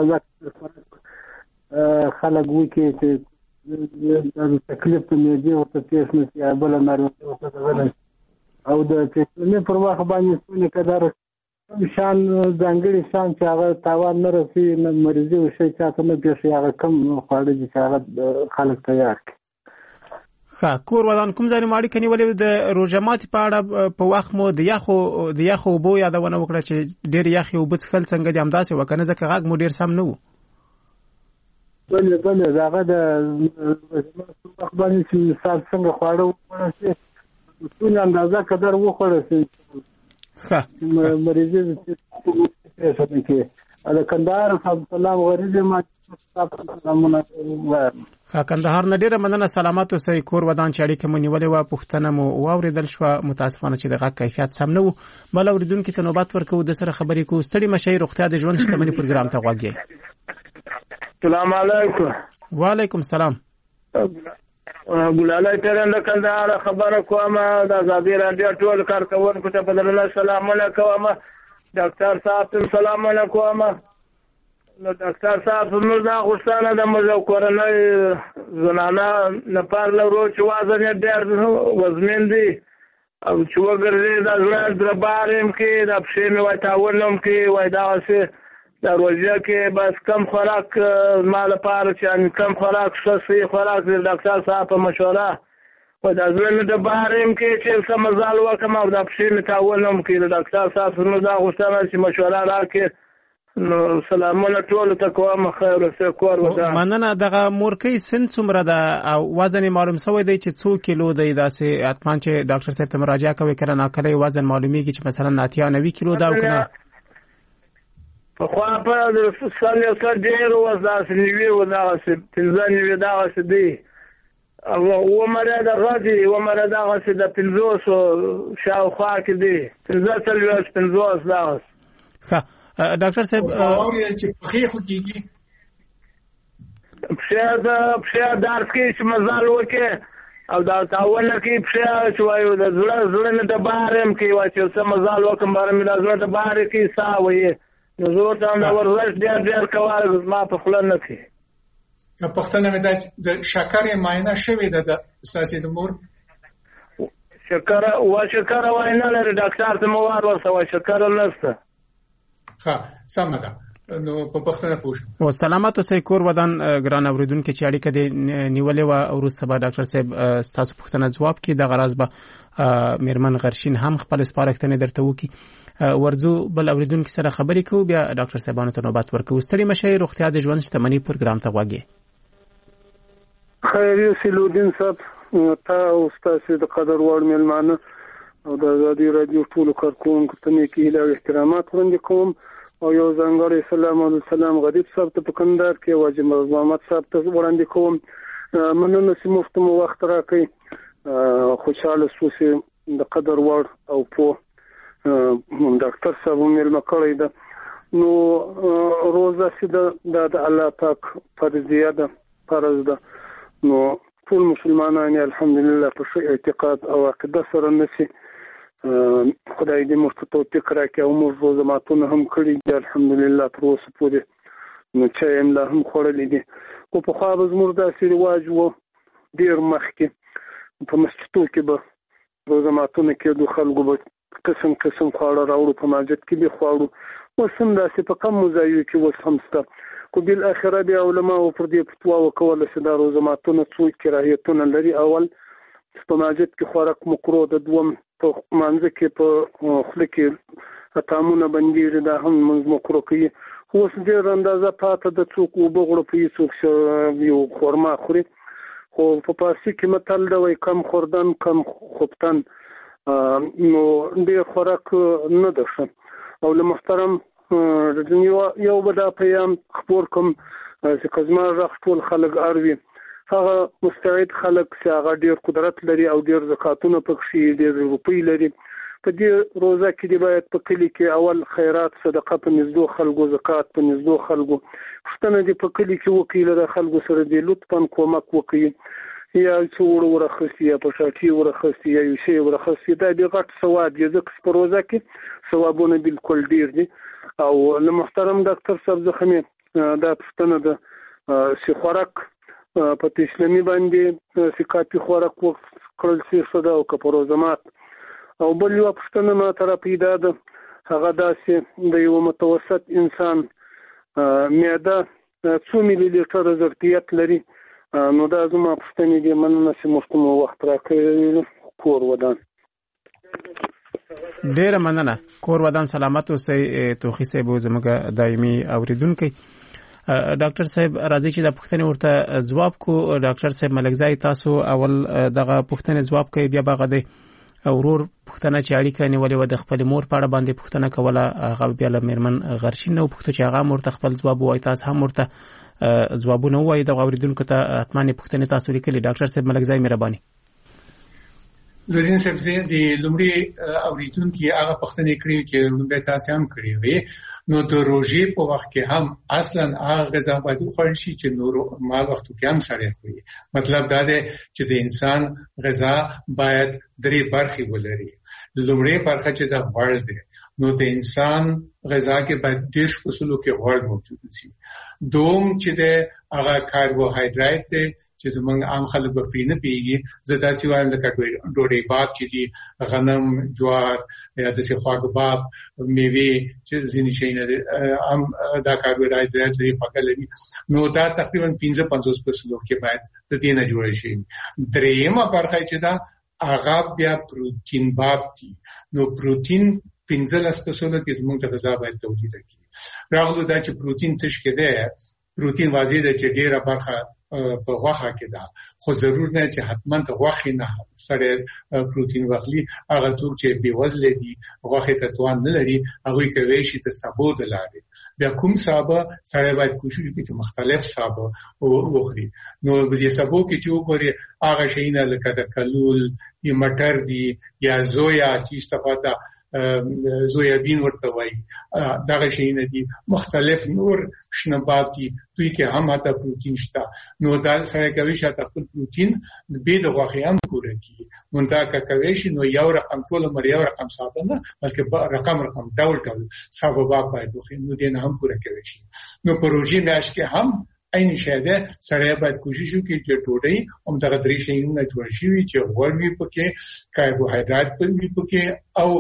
خلک وکي چې د تکلیف ته میږي او ته پیښ نشي بل ناروغي او او د پیښې پر وخت باندې څنګه کدار شان ځانګړي شان چې هغه تاوان نه رسي نه مریضي او شي چې ته نه پیښي هغه کم خواړه چې هغه خلک تیار کړي کور ودان کوم ځای ماړي کني ولې د روزمات په اړه په وخت مو د یخو بو یادونه وکړه چې ډېر یخي او بس خل څنګه د امداسه وکنه ځکه غاګ مو ډېر سم نه وو بله هغه د وخت باندې چې څنګه خواړه ورسې ټول اندازه قدر وخورسې مریضي چې دا کندهار سلام غریب ما کندهار نه ډیره مننه سلامات اوسئ کور ودان چې اړیکه مو نیولې و پښتنه مو واوریدل شو متاسفانه چې دغه کیفیت سم نه وو بل اوریدونکو ته نوبت ورکو د سره خبرې کو ستړي مشي روغتیا د ژوند شتمنۍ پروګرام ته غواګي السلام علیکم وعلیکم السلام ګلالای ترنده کندهار خبره کومه د آزادۍ رادیو ټول کارکونکو ته په درنه سلام علیکم ډاکټر صاحب سلام علیکم نو ډاکټر صاحب موږ دا غوښتنه د مزو کورنۍ زنانه نه پارله ورو چې وازن یې ډېر وزمین دي او چې وګرځي دا زړه دربارم کې دا پښې مې وای تاولم کې وای دا څه دا روزه کې بس کم خوراک مال لپاره چې کم خوراک صحي خوراک د ډاکټر صاحب په مشوره و دا زړه دربارم کې چې سمزال وکم او دا پښې مې تاولم کې د ډاکټر صاحب نو دا غوښتنه چې مشوره راکړي نو سلامونه ټول ته کوم خیر اوسه کور ودا مننه. دغه مورکۍ سن څومره ده او وزن معلوم شوی دی چې څو کیلو دی؟ داسې اتمان چې ډاکټر صاحب ته مراجعه کوي کله ناکله وزن معلومیږي چې مثلا 90 کیلو دا وکنه په خوا په سال یو څه ډیر وزن نیوي ودا چې تنځنی ودا چې دی او عمره د غادي عمره دا چې د 500 شاوخوا کې دی 500 دا ښه ډاکټر صاحب اوري چې په خو کېږي په دار کې چې مزال وکړي او دا تاول کې په چې وایو د زړه نه د بارم کې وایي چې سم مزال وکم بارم د زړه د بار کې سا وایي نو زه ته دا ورزش ډېر کوال ما په خپل نه کې په پښتنه مې د شکر معاینه شوې ده د استاد د مور شکر وایي نه لري ډاکټر ته موار ورسوي شکر نشته ها سم ده نو په پښتنه پوښتنه او سلامات اوسئ کور ودان ګران اوریدونکو چې اړیکه دې نیولې و او روس سبا ډاکټر صاحب تاسو پښتنه جواب کې د غراض به میرمن غرشین هم خپل سپارښتنه درته وکي ورځو بل اوریدونکو سره خبرې کوو بیا ډاکټر صاحبانو ته نوبت ورکوو. ستړي مشه روغتیا د ژوند شتمنۍ پروګرام ته واګي خیر سلودین صاحب تا استاد د قدر وړ ملمانه او د ازادي رادیو ټول کارکونکو ته مې کېله او احترامات وړاندې کوم او یو ځانګړی سلام علیکم سلام غریب صاحب ته په کندهار کې واجب محمد صاحب ته وړاندې کوم مننه چې مفت مو وخت راکړئ خوشاله سوسه د قدر وړ او په ډاکټر صاحب مې مکړی ده نو روزه چې د الله پاک فرضیه ده فرض ده نو ټول مسلمانان الحمدلله په اعتقاد او عقیده سره نشي خدای دې موږ ته توفیق راکړي او موږ روزه ماتونه هم کړی دي الحمدلله تر اوسه پورې نو چې هم لا هم خوړلې دي او په خوا به زموږ داسې رواج و ډېر مخکې په مسجدو کې به روزه ماتونه کېدو خلکو به قسم قسم خواړه راوړو په مسجد کې به خواړو اوس هم داسې په کم ځایو کې اوس هم شته خو بالاخره بیا علماو پر دې فتوا وکوله چې دا روزه ماتونه څو کراهیتونه لري. اول په مسجد کې خوراک مکروه ده، دوم په مانځه کې په خوله کې اطعامونه بندېږي دا هم موږ مکروه کوي. خو اوس ډېر اندازه پاته ده څوک اوبه غوړپوي څوک یو خورما خوري خو په فارسي کې متل ده وایي کم خوردن کم خفتن نو ډېر خوراک نه ده ښه او له محترم یو به دا پیام خپور کوم چې کزما غږ ټول خلک اروي هغه مستعد خلک چې هغه ډېر قدرت لري او ډېر زکاتونه پکې ډېر روپۍ لري په دې روزه کې دی باید په کلی کې اول خیرات صدقه په نزدو خلکو زکات په نزدو خلکو پښتنه دی په کلی کې وکیل د خلکو سره دی لطفاً کومک وکړي یا څور ورخصي یا په شاټي ورخصي یا یو شی ورخصي دا دی غټ ثواب دی ځکه په روزه کې ثوابونه بالکل ډېر دي او له محترم ډاکټر صاحب زخمي دا پښتنه ده چې خوراک په اسلامي باندې چې کافي خوراک کړل شي صدا او کپروزمات او بل یو پښتنه ما تر پیدا ده هغه داسې د یو متوسط انسان معده 2 ملي لیټر ظرفیت لري نو دا زما پښتنې دي مننه چې مفتم وخت راکړي کور ودان ډیره مننه کور ودان سلامت اوسئ توخی صاحب زموږ دایمي اوریدونکو ډاکټر صاحب راځي چې د پښتنې ورته جواب کو ډاکټر صاحب ملکزای تاسو اول دغه پښتنې جواب کوي بیا بغه دی اورور پښتنه چې اړیکه نیولې و د خپل مور په اړه باندې پښتنه کوله هغه بیا له میرمن غرشین نو پښتو چې هغه مور ته خپل جواب وایي تاسو هم ورته جوابونه وایي د اوریدونکو ته اتمنې پښتنې تاسو لیکلي ډاکټر صاحب ملکزای مهرباني لورین صاحب د لومړي اوریدونکو هغه پښتنې کړی چې لومړی تاسو هم کړی وي نو د روزي په وخت کې هم اصلا هغه غذا باید خورل شي چې نور مال وخت کې هم سره خوري مطلب دا دی چې د انسان غذا باید درې برخې ولري لومړی برخه چې د غوړ دی نو د انسان غذا کې باید دیش فصلو کې غوړ موجود وي دوم چې د هغه کاربوهایډریټ دی چې زمونږ عام خلک په پینه پیږي زدا چې وایم لکه ډوډۍ باب چې دي غنم جوار یا د خواږه باب میوه چې ځینې شي نه عام دا کاربوهایډریټ لري خواږه لري نو دا تقریبا 15-50% کې باید د دې نه جوړ شي درېمه برخه چې دا هغه بیا پروتین باب دي نو پروتین 15% کې زموږ د غذا باید تولید کړي راغلو دا چې پروتین تش کې ده، پروتین واضح ده چې ډیره برخه په غوښه کې ده، خو ضرور نه چې حتما ته غوښه نه سره پروتین واخلي. هغه څوک چې بې وزله دي، غوښه ته توان نه لري، هغه کوي چې ته سابو د لاري بیا کوم سابه سره باید کوشش وکړي چې مختلف سابه وخوري. نو د سابو کې چې وګوري هغه شیونه لکه د کلول یا مټر دي یا زویا چې استفاده زویابین ورته وایي، دغه شیونه دي مختلف نور شنبات دي دوی کې هم هاته پروتین شته. نو دا سره کوي چې خپل پروتین به د غوښې هم پوره کړي. منتها کوي چې نو یو رقم ټول مر یو رقم سابه نه بلکې رقم ډول سابه باید وخوري، نو دې نه هم پوره کوي شي. نو پروژې میاشت کې هم عین شاده سره باید کوشش وکړي چې ډوډۍ هم دغه درې شیونه جوړ شي چې غوړ وي پکې، کاربوهایډرات پکې او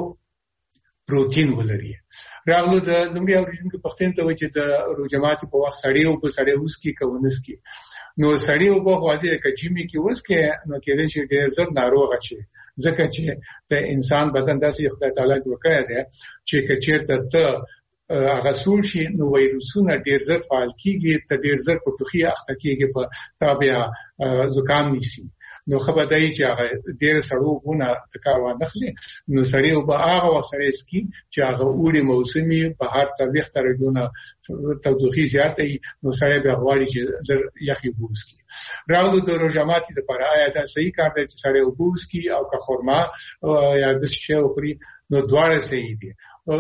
پروتین ولري. راغلو د لومړي اوریدونکو پښتنه ته و چې د روجمات په وخت سړی او په سړی اوس کې کوونس کې نو سړی او په واځي کچېمي کې اوس کې نو کېږي چې ډېر زر ناروغ شي، ځکه چې د انسان بدن داسې خدای تعالی جوړ کړی دی چې کچېرته ته هغه سول شي نو وایروسونه ډېر زر فعال کیږي، ته ډېر زر په ټوخي اخته کیږي، په تابع زکام نیسي. نو خبرداري چې هغه ډېر سړوونه تکاوه نخلي، نو سړی او به هغه وسره سکي چې هغه اوړي موسمي بهر څلويخ درجونه تودوخي زیاته نو سړی به غواړي چې یخي بوسکي. راغلو د روجماتي د پر آیا دا صحیح کار دی چې سړی وبوسکي او که خرما یا د شی خوري نو دواړه صحیح دي.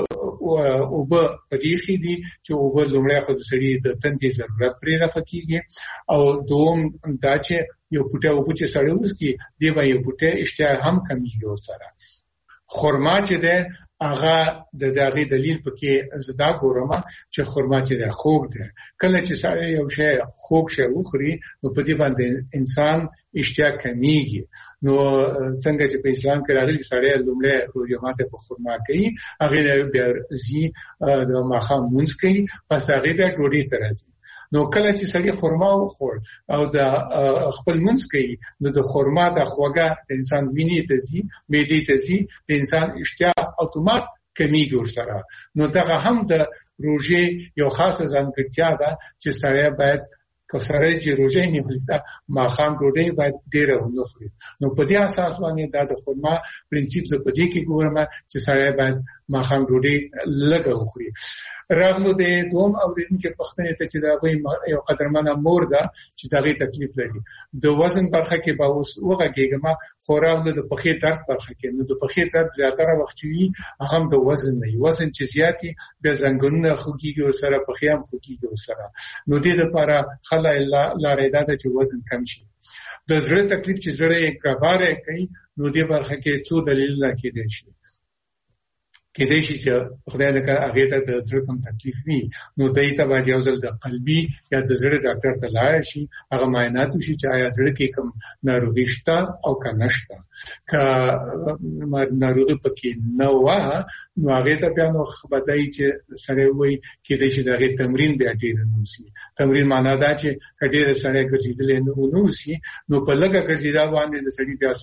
او به پدېخي دي چې او به لومړی خو د سړي د تندې ضرورت پرې رافقيږي، او دوم دا چې یو پټه او چې سړی وسکي دی به یو پټه اشتها هم کمیږي. سره خرما چې ده هغه د دغه دلیل پکې زدا ګورما چې خرما چې ده خوږ ده، کله چې سړی یو شی خوږ شی وخوري نو په دې باندې انسان اشتها کمیږي. نو څنګه چې په اسلام کې راغلي سړی لومړی روزه ماته په خرما کوي، هغه بیا زی د ماخام مونږ کوي، پس هغه د ډوډۍ ترازي. نو کله چې سړی خرما وخور او د خپل منځ کوي نو د خرما د خوږه د انسان ویني ته زی، معدې ته زی، د انسان اشتها اتومات کمیږي ورسره. نو دغه هم د روزه یو خاصه ځانګړتیا ده چې سړی باید کفاره چې روزه نه ولیدا ماخام ډوډۍ باید ډیره ونخوري. نو په دې اساس باندې دا د خرما پرنسيپ څه په دې کې ګورم چې سړی باید ماخام ډوډۍ لږه وخوري. راغلو د دوم اوریدونکو پښتنه ته چې دا یو قدرمنه مور ده چې دغه تکلیف لري د وزن برخه کې به اوس وګهګم خوراغلو د پخې درد برخه کې نو د پخې درد زیاتره وخت وي هغه د وزن نه وزن چې زیاتی به زنګونونه خوږیږي او سره پخې هم خوږیږي او سره نو دې لپاره خلا لارې ده چې وزن کم شي. د زړه تکلیف چې زړه یې کباره کوي نو دې برخه کې څو دلیلونه کېدای شي. کېدای شي چې خدای دې هغه ته د زړه کوم تکلیف وي نو دای ته باید یو ځل د قلبي یا د زړه ډاکټر ته لاړ شي، هغه معاینات وشي چې آیا زړه کې کوم ناروغي شته او که نشته. که ناروغي پکې نه وه نو هغه ته بیا نو خبردای چې سره وي کېدای شي دغه تمرین بیا ډیر نه وسی. تمرین معنا دا چې کډیر سره ګرځیدل نه ونوسی نو په لګه ګرځیدا باندې د سړي بیا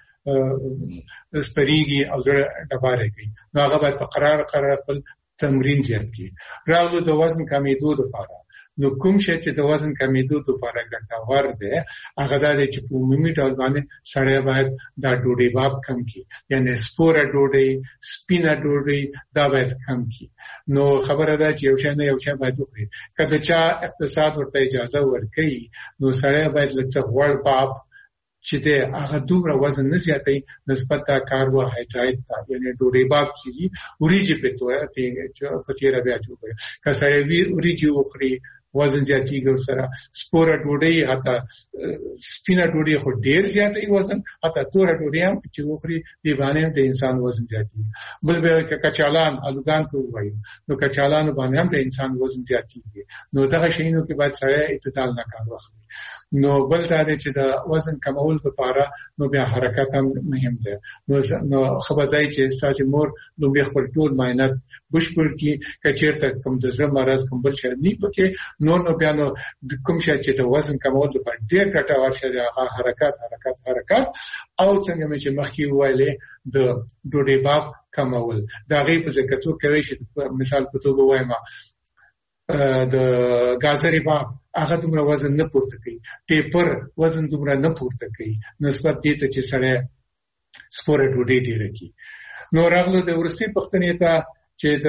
سپریږي او زړه ډباره کوي. نو هغه باید په قرار خپل تمرین زیات کړي. راغلو د وزن کمیدو لپاره نو کوم شی چې د وزن کمیدو لپاره ګټور دی هغه دا دی چې په عمومي ډول باندې سړی باید دا ډوډۍ باب کم کړي، یعنی سپوره ډوډۍ، سپینه ډوډۍ دا باید کم کړي. نو خبره ده چې یو شی نه یو شی باید وخوري. کله چې اقتصاد ورته اجازه ورکړي نو سړی باید لکه غوړ باب چې هغه دومره وزن نه زیاتوي نسبت تا کاربوهایډریټ ته، یعنی ډوډۍ باب چې وریجې په توګه په تیره بیا جوړوي. که سړی وریجې وخوري وزن زیاتېږي ورسره. سپوره ډوډۍ حتی سپینه ډوډۍ خو ډېر زیاتوي وزن، حتی توره ډوډۍ هم چې وخوري دې باندې د انسان وزن زیاتېږي. بل بیا که کچالان الوګان ته ووایو نو کچالانو باندې هم د انسان وزن زیاتېږي. نو دغه شیانو کې باید سړی اعتدال نه کار واخلي. نو بل دا دی چې د وزن کمول لپاره نو بیا حرکت هم مهم دی. نو خبرداری چې تاسو مور لومړی خپل ټول معاینات بشپړ کړئ. که چېرته کوم د زړه مرض کوم بل شی نه پکې نو بیا نو کوم شی چې د وزن کمول لپاره ډېر ګټور شي هغه حرکت او څنګه چې مخکې وایلې د ډوډۍ باب کمول. دا غي په ځکه څو کوي چې مثال په توګه وایم د گازرې باغ هغه دومره وزن نه پورته کوي، ټیپر وزن دومره نه پورته کوي نسبت دې ته چې سړی سپوره ډوډۍ ډېره کړي. نو راغلو د وروستۍ پوښتنې ته چې د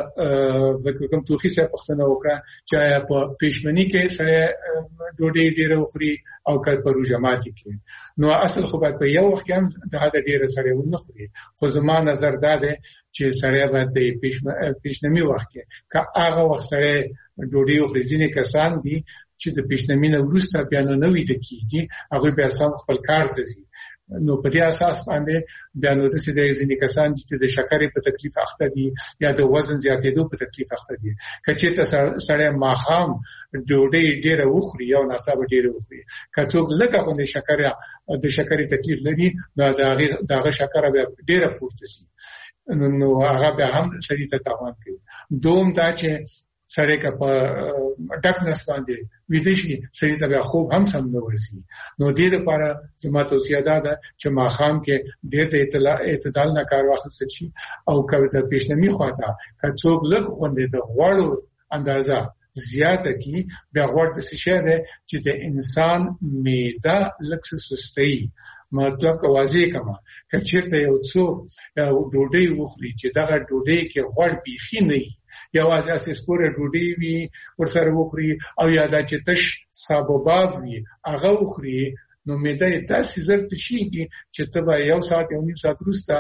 کوم توخي سره پوښتنه وکړه چې آیا په پېشمني کې سره ډوډۍ ډېره وخوري او که په روژه ماتي کې. نو اصل خو باید په یو وخت کې هم دا ډېره سره ونه خوري، خو زما نظر دا دی چې سره باید د پېشنمي وخت کې که هغه وخت سره ډوډۍ وخوري. ځینې کسان دي چې د پېشنمي نه وروسته بیا نو نه ویده کېږي، هغوی بیا سم خپل کار ته ځي. نو په دې اساس باندې بیا نو د ځینې کسان چې د شکرې په تکلیف اخته دي یا د وزن زیاتېدو په تکلیف اخته دي، که چېرته سړی ماښام ډوډۍ ډېره وخوري یا ناڅاپه ډېره وخوري، که څوک لږه غوندې د شکرې تکلیف لري نو د هغه شکره بیا ډېره پورته شي، نو هغه بیا هم سړي ته تاوان کوي. دوم دا چې سړی که په ډک نس باندې ویده شي سړي ته بیا خوب هم سم نه ورځي. نو دې لپاره زما توصیه دا ده چې ماښام کې ډېر د اعتدال نه کار واخیستل شي، او که د پېشنمي خواته که څوک لږ غوندې د غوړو اندازه زیاته کی بیا غوړ د څه شی دی چې د انسان معده لږ سستوي. مطلب که واضح کما که چېرته یو څوک ډوډۍ وخوري چې دغه ډوډۍ کې غوړ بیخي نه وي، یوازې اسې سپوره ډوډۍ وي ورسره وخوري، او یا دا چې تش سابوباب وي هغه وخوري، نو معده یې داسې زر تشېږي چې ته به 1 ساعت 1.5 ساعت وروسته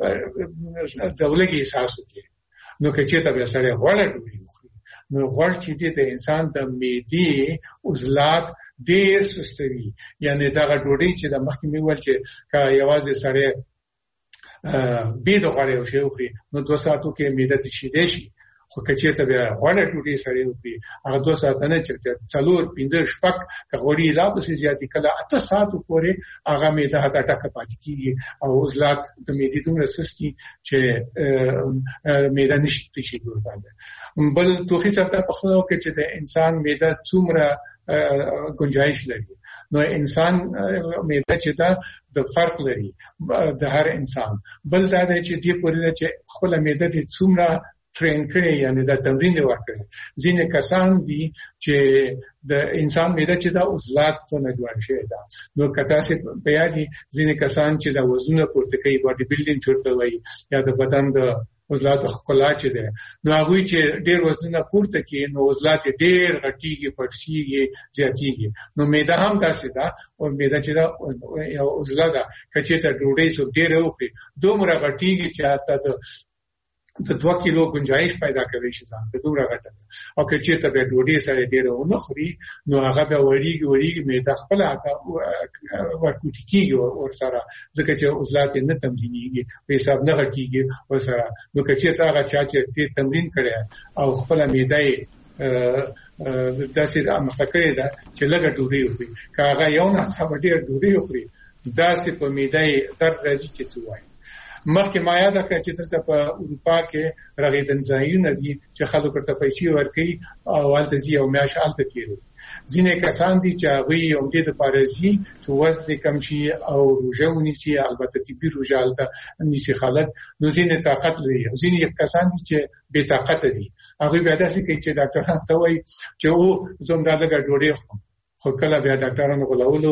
د لږې احساس وکړې. نو که چېرته بیا سړی غوړه ډوډۍ وخوري نو غوړ چې دی د انسان د معدې عضلات ډېر سستوي. یعنې دغه ډوډۍ چې د مخکې مې وویل چې که یوازې سړی بې د غوړ یو شی وخوري نو 2 ساعتو کې معده تشېدی شي، خو که چېرته بیا غوړه ډوډۍ سړی وخوري هغه 2 ساعته نه، چېرته 4 5 6 که غوړي لا پسې زیاتې کله 8 ساعتو پورې هغه معده حتی ډکه پاتې کېږي او عضلات د معدې دومره سستي چې معده نشي تشېدو باندې. بل توخي صاحب ته پوښتنه وکړه چې د انسان معده څومره گنجائش لري. نو انسان معده چې دا د فرق لري د هر انسان. بل دا دی چې دې پورې چې خپل معده دې څومره ټرین کړي، یعنی دا تمرین ورکړي. ځینې کسان دي چې د انسان معده چې دا عضلات نه جوړ شوی دا، نو کته سي په یادي ځینې کسان چې دا وزنونه پورته کوي، باډي بلډینګ چورته وایي، یا د بدن د عضلات خلا چې ده، نو هغه چې ډېر وزنونه پورته کوي نو عضلات ډېر غټيږي، پړسيږي، زیاتيږي. نو معده هم داسې ده، او معده چې دا یو عضله ده، کچې ته ډوډۍ څو ډېر وخوري دومره غټيږي چې حتی د 2 کیلو گنجائش پیدا کوي شي ځان ته دومره غټه. او که چېرته به ډوډۍ سره ډېر ونه خوري نو هغه به وړيږي معده خپل ورکوټي کېږي ورسره، ځکه چې عضلات نه تمرینېږي، په حساب نه غټېږي ورسره. نو که چېرته هغه چا چې ډېر تمرین کړی او خپل معده یې داسې مخته کړې ده چې لږه ډوډۍ وخوري، که هغه یو ناڅاپه ډېر ډوډۍ وخوري داسې په معده یې درد راځي چې څه وایي. مخکې ما یاده کړه چې دلته په اروپا کې رغېدنځایونه دي چې خلکو ته پیسې ورکوي او هلته ځي او میاشت هلته تېروي. ځینې کسان دي چې هغوی همدې دپاره ځي چې وزن یې کم شي او روژه ونیسي، البته طبي روژه هلته نیسي خلک. نو ځینې طاقت لري، ځینې کسان دي چې بې طاقته دي، هغوی بیا داسې کوي چې ډاکټرانو ته وایي چې زه همدا لږه ډوډۍ خورم، خو کله بیا ډاکټرانو غولولو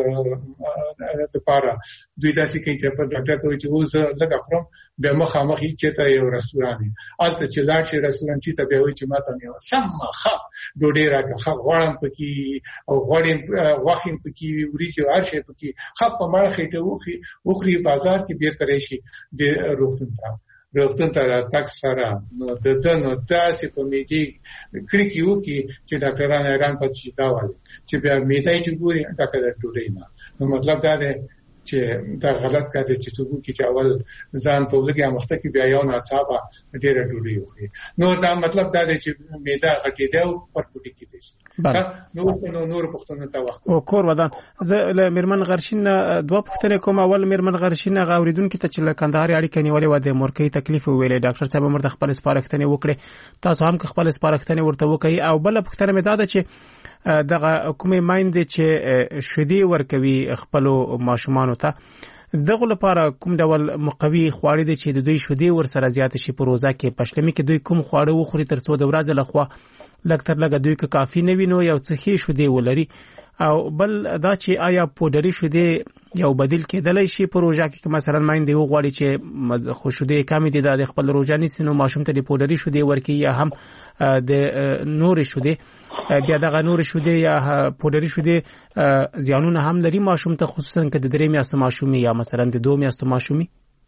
دپاره دوی داسې کوي چې په ډاکټر ته وایي چې زه لږه خورم، بیا مخامخ یې چېرته یو رستوران وي، هلته چې لاړ شي رستوران چې ته بیا وایي چې ما ته یو سمه ښه ډوډۍ راکړه، ښه غوړ هم پکې او غوښې هم پکې وي، وریجې هر شی پکې ښه په مړه خېټه وخوري، بازار کې بېرته راشي د روغتون ته راتګ سره نو د ده نو داسې په معدې کړکې وکړي چې ډاکټران حیران پاتې شي دا وایي چې بیا معده یې چې ګوري ډکه د ډوډۍ نه. نو مطلب دا دی چې دا غلط کار دی چې څوک وکړي چې اول ځان په لږه مخته کې بیا یو ناڅاپه ډېره ډوډۍ وخوري. نو دا مطلب دا دی چې معده غټېده او پرکوټي کېدی شي. نور پښتنو ته وخت او کور ودان. زه له میرمن غرشین 2 پښتنې کوم. اول میرمن غرشین غوریدونکو ته چې له کندهار اړیکې نیولې و د مورکۍ تکلیف ویلې ډاکټر صاحب مرده خپل سپارښتنې وکړي، تاسو هم خپل سپارښتنې ورته وکړئ. او بل پښتنه مې دا ده چې دغه کومې مایندې چې شیدې ورکوي خپل ماشومانو ته، دغه لپاره کوم ډول مقوي خواړه دي چې د دوی شیدې ورسره زیات شي په روزه کې؟ پښلمي کې دوی کوم خواړه وخوري ترڅو د ورځې لخوا لکتر لګ دوی کې کافي نه وینو یو څه خې شو دی ولري او بل دا چې آیا پودری شو دی یو بدیل کېدلای شي پروژه کې مثلا مایندې وغواړي چې خوشوده کمی دي د خپل روزاني سينو ماشوم ته د پودری شو دی ورکی یا هم د نور شو دی بیا دغه نور شو دی یا پودری شو دی زیانونه هم لري ماشوم ته خصوصا که د 3 میاشتو ماشومي یا مثلا د 2 میاشتو ماشومي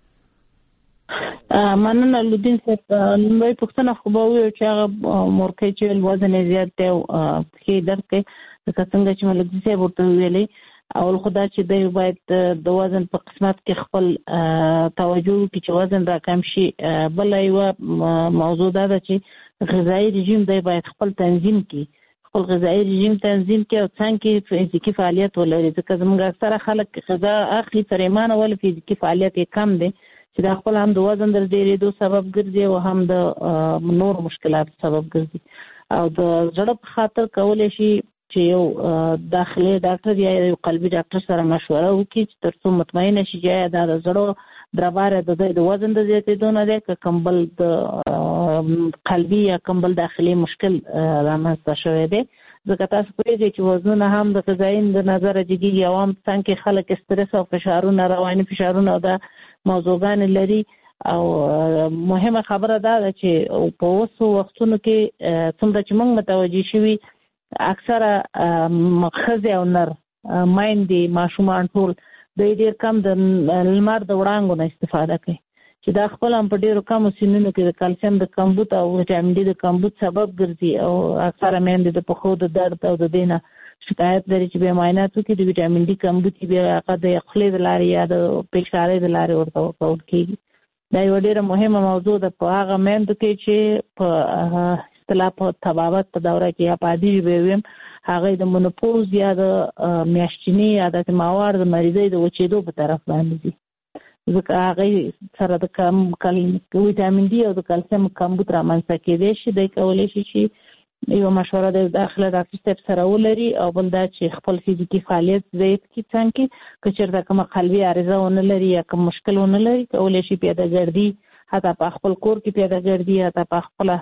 مننه لودین صاحب نوې پښتنه خو به وي چې هغه مورکې چې وزن زیات دی او کې درک کې څنګه چې ملګری صاحب ورته ویلي اول خدا چې دی باید د وزن په قسمت کې خپل توجه کې چې وزن را کم شي بل یو موضوع دا ده چې غذایی رژیم دی باید خپل تنظیم کړي خپل غذایی رژیم تنظیم کړي او څنګه فزیکی فعالیت ولري ځکه زموږ اکثره خلک غذا اخلي پرېمانه ول فزیکی فعالیت کم دی چې دا خپل هم د وزن د ډېرېدو سبب ګرځي او هم د نور مشکلات سبب ګرځي او د زړه په خاطر کولای شي چې یو داخلي ډاکټر یا یو قلبي ډاکټر سره مشوره وکړي چې ترڅو مطمئن شي چې دا د زړه درباره د وزن د زیاتېدو نه دی که کمبل د قلبي یا کمبل داخلي مشکل رامنځته شوی دی ځکه تاسو پوهیږئ چې وزنونه هم د غذایي د نظره جدي عوام څنګه خلک استرس او فشارونه رواني فشارونه او د موضوعګان لري او مهمه خبره دا ده چې په اوسو وختونو کې څومره چې موږ متوجي شوي اکثره ښځې او نر میندې ماشومان ټول ډېر کم د لمر د وړانګو نه استفاده کوي چې دا خپل هم په ډېرو کمو سینونو کې د کلسیم د کمبود او ویټامین ډي د کمبود سبب ګرځي او اکثره میندې د پښو د درد او د دې نه شکایت لري چې بیا معاینات وکړي د ویټامین ډي کمبود بیا هغه د خولې د لارې یا د پیشکارۍ د لارې ورته ورکول کېږي دا یوه ډېره مهمه موضوع ده په هغه میندو کې چې په اصطلاح په طبابت په دوره کې یا په عادي ژبه ویم هغه د منوپوز یا د میاشتني عادت مواد د مریضۍ د وچېدو په طرف باندې دي ځکه هغه سره د ویټامین ډي او د کلسیم کمبود رامنځته کېدی شي دی کولی شي چې یو مشوره د داخله ډاکټر صاحب سره ولري او بل دا چې خپل فزیکي فعالیت ضعیف کړي څنګه که چېرته کومه قلبي عارضه ونه لري یا کوم مشکل ونه لري کولی شي پیادهګردي حتی په خپل کور کې پیادهګردي حتی په خپله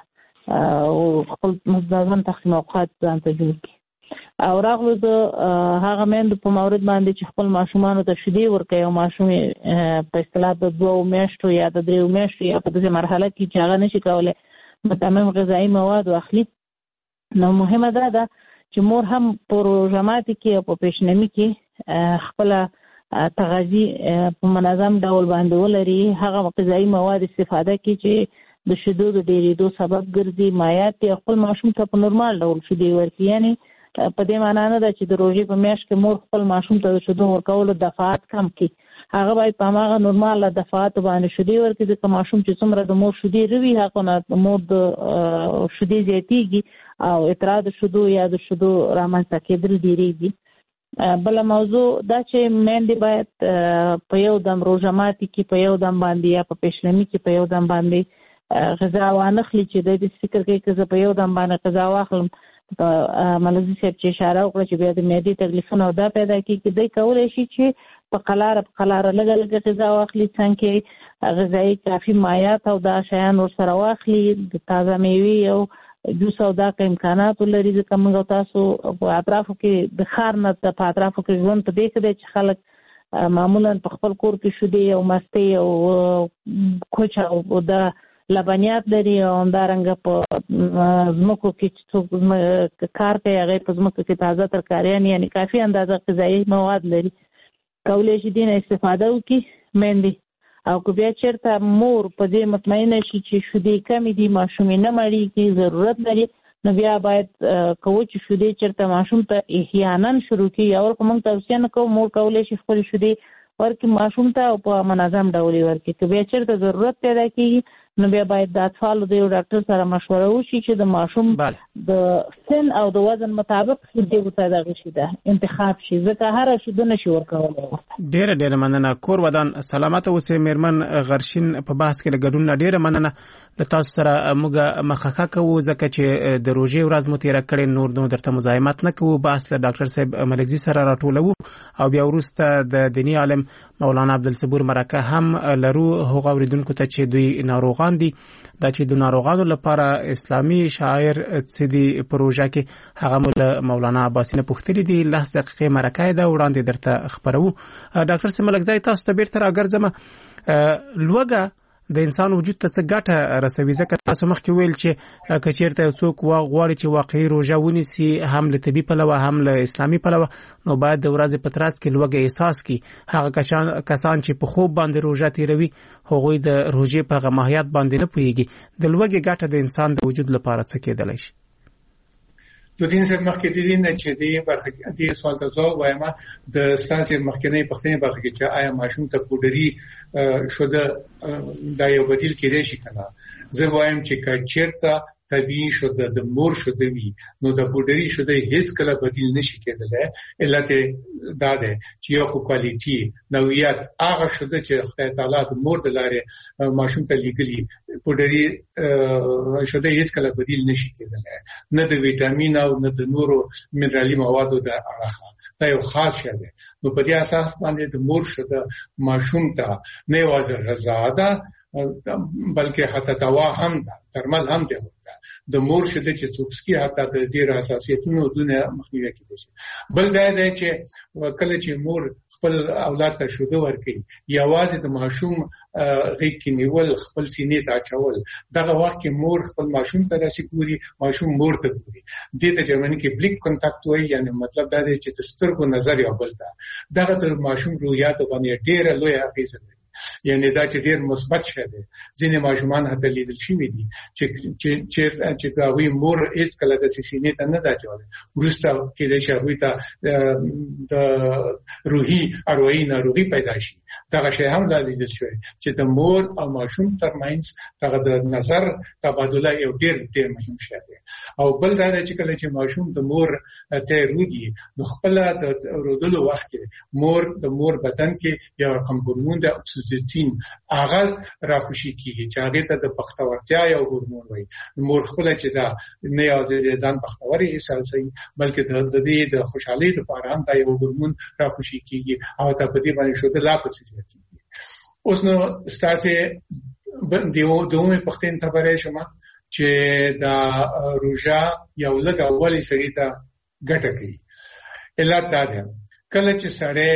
خپل مزدازن تقسیم اوقات ځان ته جوړ کړي او راغلو د هغه میندو په مورد باندې چې خپل ماشومانو ته شیدې ورکوي او ماشوم په اصطلاح د 2 میاشتو یا د 3 میاشتو یا په داسې مرحله کې چې هغه نشي کولی متمم غذایي مواد واخلي نو مهمه دا ده چې مور هم په روژه‌ماتي کې او په پیشنمي کې خپله تغذیه په منظم ډول باندې ولري هغه غذایي مواد استفاده کړي چې د شیدو د ډېرېدو سبب ګرځي مایعات یې خپل ماشوم ته په نورمال ډول شیدې ورکړي یعنې په دې معنا نه ده چې د روژې په میاشت کې مور خپل ماشوم ته د شیدو ورکولو دفعات کم کړي هغه باید په هماغه نورماله دفعاتو باندې شیدې ورکړي ځکه ماشوم چې څومره د مور شیدې روي هغه نه د مور د شیدې زیاتېږي او اطراح د شیدو یا د شیدو رامنځته کېدل ډېرېږي بله موضوع دا چې میندې باید په یو دم روژه‌ماتي کې په یو دم باندې یا په پیشلمي کې په یو دم باندې غذا وانخلي چې د فکر کوي که زه په یو دم باندې غذا واخلم ملګري صاحب چې اشاره وکړه چې بیا د معدې تکلیفونه او دا پیدا کېږي دی کولی شي چې په قلاره لږه لږه غذا واخلي څنګه غذایي کافي مایعات او دا شیان ورسره واخلي د تازه میوې او جوس او دا که امکانات ولري ځکه موږ او تاسو په اطرافو کې د ښار نه په اطرافو کې ژوند په دې ښه دی چې خلک معمولا په خپل کور کې شیدې او مستې او کوچ او دا لبنیات لري او همدارنګه په ځمکو کې چې څوک کار کوي هغې په ځمکو کې تازه ترکاریان یعنې کافي اندازه غذایي مواد لري کولی شي دې نه استفاده وکړي میندې او که بیا چېرته مور په دې مطمئنه شي چې شیدې کمې دي ماشوم یې نه مړېږي ضرورت لري نو بیا باید کوو چې شیدې چېرته ماشوم ته احیانا شروع کړي اول که موږ توصیه نه کوو مور کولی شي خپلې شیدې ورکړي ماشوم ته او په منظم ډول یې ورکړي که بیا چېرته ضرورت پیدا کېږي نو بیا باید د اطفالو د یو ډاکټر سره مشوره وشي چې د ماشوم د سن او د وزن مطابق شیدې ورته دغه شیده انتخاب شي ځکه هره شیده نشي ورکولی ډېره مننه کور ودان سلامته اوسئ میرمن غرشین په بحث کې له ګډون نه ډېره مننه له تاسو سره موږ مخکښه کوو ځکه چې د روژې ورځ مو تېره کړې نور نو درته مزاحمت نه کوو بحث له ډاکټر صاحب ملکزي سره راټولوو او بیا وروسته د دینی عالم مولانا عبدالصبور مرکه هم لرو. هغه اوریدونکو ته چې دوی ناروغان دي دا چې د ناروغانو لپاره اسلامي شاعر سدي پروژه کې هغه مولانا عباسی نه پوښتنه دي 10 دقیقې مرکه ده وړاندې درته خبرو. ډاکټر سیملکزی تاسو ته بیرته راګرځم. لوګه د انسان وجود ته څه ګټه رسوي؟ ځکه تاسو مخکې ویل چې کچیرته څوک غواړي چې واقعي روژه ونیسي هم له طبي پلوه هم له اسلامي پلوه نو باید د ورځې په ترڅ کې لوګه احساس کړي. هغه کسان چې په خوب باندې روژه تیروي هغوی د روژې په ماهیت باندې نه پوهیږي. د لوګي ګټه د انسان د وجود لپاره څه کېدلی شي؟ د دین سره مخکې د دین چې دې سوال ته ځواب وایم د ستاسو مخکنی پښتنې برخه کې چې آیا ماشوم ته پودري شوده دا یو بدیل کېدای شي کنه. زه وایم چې کچیرته طبيعي شوده د مور شوده وي نو د پودري شوده هیڅ کله بدیل نشي کېدلی. علت دا ده چې یو خو کوالیټي نوعیت هغه شوده چې خدای تعالی د مور د لارې ماشوم ته لګلي پودري شوده هیڅ کله بدیل نشي کېدلی، نه د ویټامین او نه د نورو منرالي موادو د اړخه. دا یو خاص شی دی. نو په دې اساس باندې د مور شوده ماشوم ته نه یوازې غذا ده بلکې حتی دوا هم ده، درمل هم ده. د مور شوده چې څوکسکی حتی د ډیر حساسیتونو دونه مخنیوي کوي. بل دا دی چې کله چې مور خپل اولاد ته شوده ورکړي یوازې د ماشوم غیږ کې نیول خپل سینې ته اچول دغه وخت کې مور خپل ماشوم ته راشي ګوري، ماشوم مور ته ګوري. دې ته جرمني کې بلیک کانټاکټ وایي، یعنی مطلب دا دی چې د سترګو نظر یو بل ته دغه د ماشوم روحیات باندې ډیره لوی اغیزه لري. یعنی دا چې ډیر مثبت شی دی. ځینې ماشومان هته لیدل شوي دي چې دا وی مور هیڅ کله د سینې ته نه دا چوله ورسته کې د شهوی ته د روحي اروي ناروغي پیدا شي. دا شی هم لیدل شوی چې د مور او ماشوم ترمنځ دغه د نظر تبادله یو ډیر مهم شی دی. او بل دا چې کله چې ماشوم د مور ته رودي نو خپل د رودلو وخت کې د مور بدن کې یو رقم هورمون د اکسیټوسین هغه راخوشي کیږي چې هغه ته د بختورتیا یو هورمون وایي. مور خپل چې دا نه یوازې ځان بختوري احساسوي بلکې د دې د خوشحالي لپاره هم دا یو هورمون راخوشي کیږي او ته په دې باندې شوده لا پسې کیږي. اوس نو ستاسو دومره پختین خبره شمه چې دا روژه یو لږ اولی سړی ته ګټه کوي. علت دا ده کله چې سړی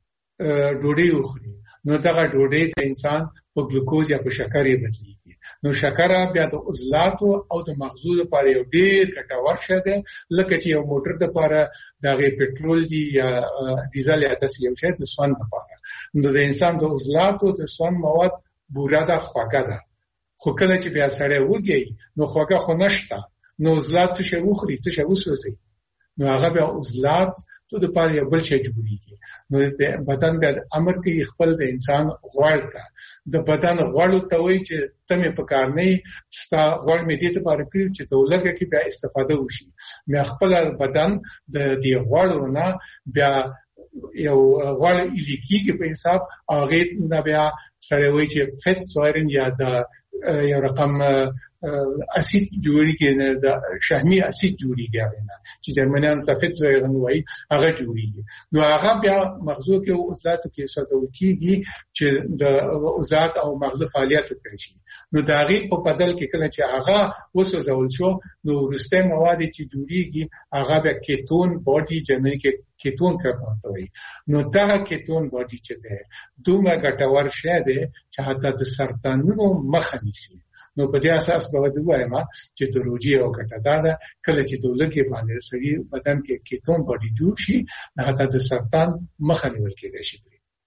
ډوډۍ وخوري نو دغه ډوډۍ ته انسان په ګلوکوز یا په شکر یې بدلیږي. نو شکر بیا د عضلاتو او د مغزو لپاره یو ډیر ګټور شی دی، لکه چې یو موټر لپاره دغه پټرول دی یا ډیزل یا تاسو یو شی د سون لپاره. نو د انسان د عضلاتو د سون مواد بوره ده، خوږه ده. خو کله چې بیا سړی وږي نو خوږه خو نشته، نو عضلات څه وخوري څه وسوځي، نو هغه بیا عضلات ته د پاره یو بل شی جوړیږي. نو د بدن د امر کې خپل د انسان غوړ ته د بدن غوړ ته وایي چې تمه په کار نه ستا غوړ مې دې ته پاره کړی چې ته ولګه کې بیا استفاده وشي. مې خپل بدن د دې غوړونه بیا یو غوړ الیکيږي په حساب هغه نه بیا سره وایي چې فټ سویرن یا د یو رقم اسید جوړیږي، نه د شحمی اسید جوړیږي نه چې جرمنیان صفت سویرن وایي هغه جوړیږي. نو هغه بیا مغزو کې او عضلاتو کې ساتل کیږي چې د عضلات او مغز فعالیت وکړي. نو دا غي په بدل کې کله چې هغه وسوځول شو نو ورسته مواد چې جوړیږي هغه بیا کیتون باډي جرمني کې کیتون کاربوهایډریټ. نو دا کیتون باډي چې ده دومره ګټور شی دی چې حتی د سرطانونو مخه نیسي. نو په دې اساس به وایم چې د روژې او ګټه ده کله چې د لګي باندې سړي بدن کې کیتون باډي جوړ شي حتی د سرطان مخه نیول کېږي شي.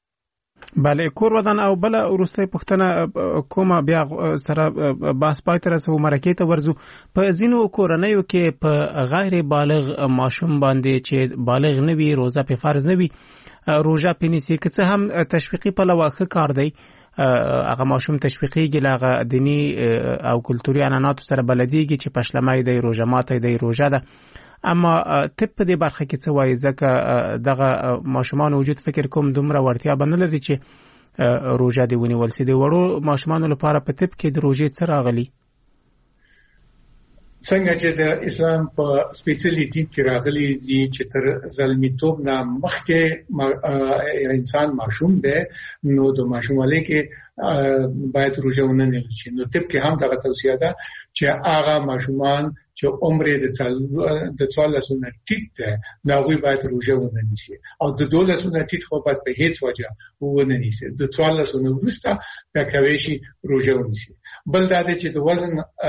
بله کور ودان او بل ورسته پښتنه کومه بیا سره باس پاتره سو مرکه ته ورزو په زینو کورنیو کې په غیر بالغ ماشوم باندې چې بالغ نه وي روزه په فرض نه وي روزه پنيسي که څه هم تشویقي په لواخه کار دی هغه ماشوم تشویقي ګلاغه دینی او کلتوري عنعنات سره بلديږي چې پښلمای دی روزه ماته دی روزه ده. اما تپ دې برخه کې څه وایي ځکه دغه ماشومان وجود فکر کوم دومره ورتیا بنل لري چې روزه دی ونیول سي دی وړو ماشومان لپاره په تپ کې د روزه څه راغلي؟ څنګه چې د اسلام په سپیشلی دین کې راغلي دي چې تر ظلمیتوب نه مخکې انسان معصوم دی نو د معصومالۍ کې باید روزه ونه شي نو طب کې هم دا توصیه ده چې هغه معصومان چې عمر د 14 نه ټیټ ده نو هغه باید روزه ونه نیسي او د 12 نه ټیټ خو باید په هیڅ وجه ونه نیسي د 14 نه وروسته به کوي شي روزه ونیسي بل دا چې د وزن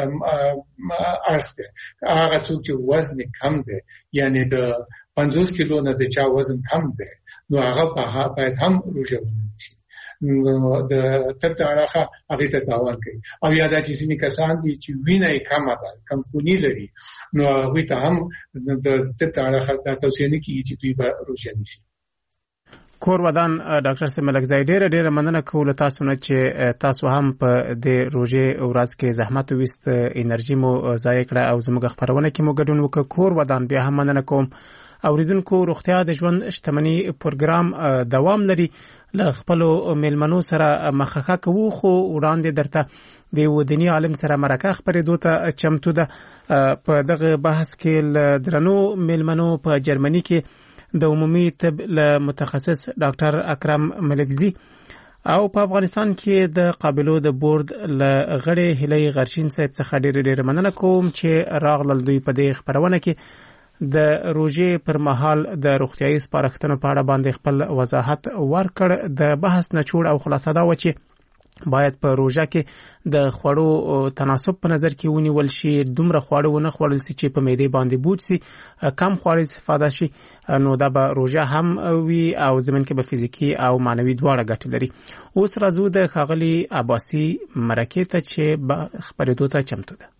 ارزښت هغه څوک چې وزن کم دی یعنی د 50 کیلو نه د چا وزن کم دی نو هغه باید هم روزه ونیسي نو د تبت علاقه هغه ته تاوان کوي او یا د جسمي کسان دي چې وینه یې کم ده کم خونی لري نو هغه ته هم د تبت علاقه د توصیه نه کیږي چې دوی به روزه نیسي کور ودان ډاکټر سیملک زای ډېر مننه کوم تاسو نه چې تاسو هم په د روزه ورځ کې زحمت وست انرژي مو ضایع کړه او زموږ خبرونه کې مو ګډون وکړ کور ودان بیا هم مننه کوم اوریدونکو روغتیا د ژوند شتمنۍ پروګرام دوام لري له خپل ملمنو سره مخخه کوو خو وړاندې درته د ودني عالم سره مرکه خبرېدو ته چمتو ده په دغه بحث کې درنو ملمنو په جرمني کې د عمومي طب له متخصص ډاکټر اکرم ملکزي او په افغانستان کې د قابلو د بورډ له غړي هلي غرشین صاحب څخه ډېر مننه کوم چې راغلل دوی په دې خبرونه کې د روزه پر مهال د روغتيایي سپارښتنو په اړه باندې خپل وضاحت ورکړ د بحث نچوړ او خلاصه دا و چې باید په روزه کې د خوړو تناسب په نظر کې ونیول شي دومره خواړه ونه خوړل شي چې په معده باندې بوج شي کم خواړه استفاده شي نو دا به روزه هم وي او زمين کې به فزیکی او مانوي دواړه ګټه لري اوس راځو د خاغلی عباسي مرکه ته چې خبرېدو ته چمتو ده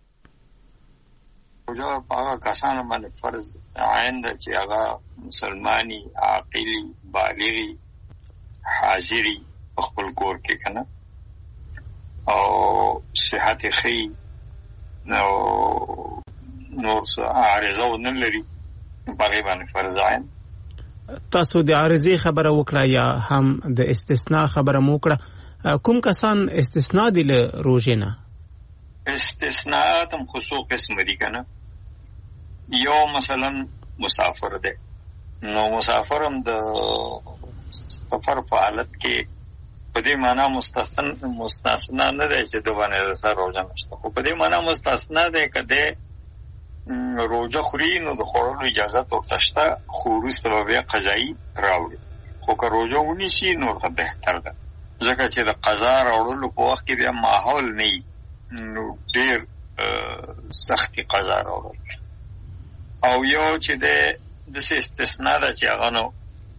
روزه هغه کسانو باندې فرض عین ده چې هغه مسلمانۍ عاقلي بالغي حاضري خپل کور کې کنه او صحت خي نو نور عارضه نه لري باغی باندې فرض عین تاسو د عارضي خبره وکړه یا هم د استثناء خبره مو وکړه کوم کسان استثناء دي له روزه نه استثناءات هم خصوص قسم دي کنه یو مثلا مسافر ده نو مسافر هم د سفر په حالت کې په دې معنا مستثنا نه ده چې د باندې سره روزه نشته خو په دې معنا مستثنا ده کده روزه خوري نو د خورلو اجازه ورته شته خو وروسته به قضایي راوړي خو که روزه ونیسي نو ته بهتر ده ځکه چې د قضا راوړلو په وخت کې بیا ماحول نه نو ډېر سختي قضا راوړل او یو چې د استثناء ده چې هغه نو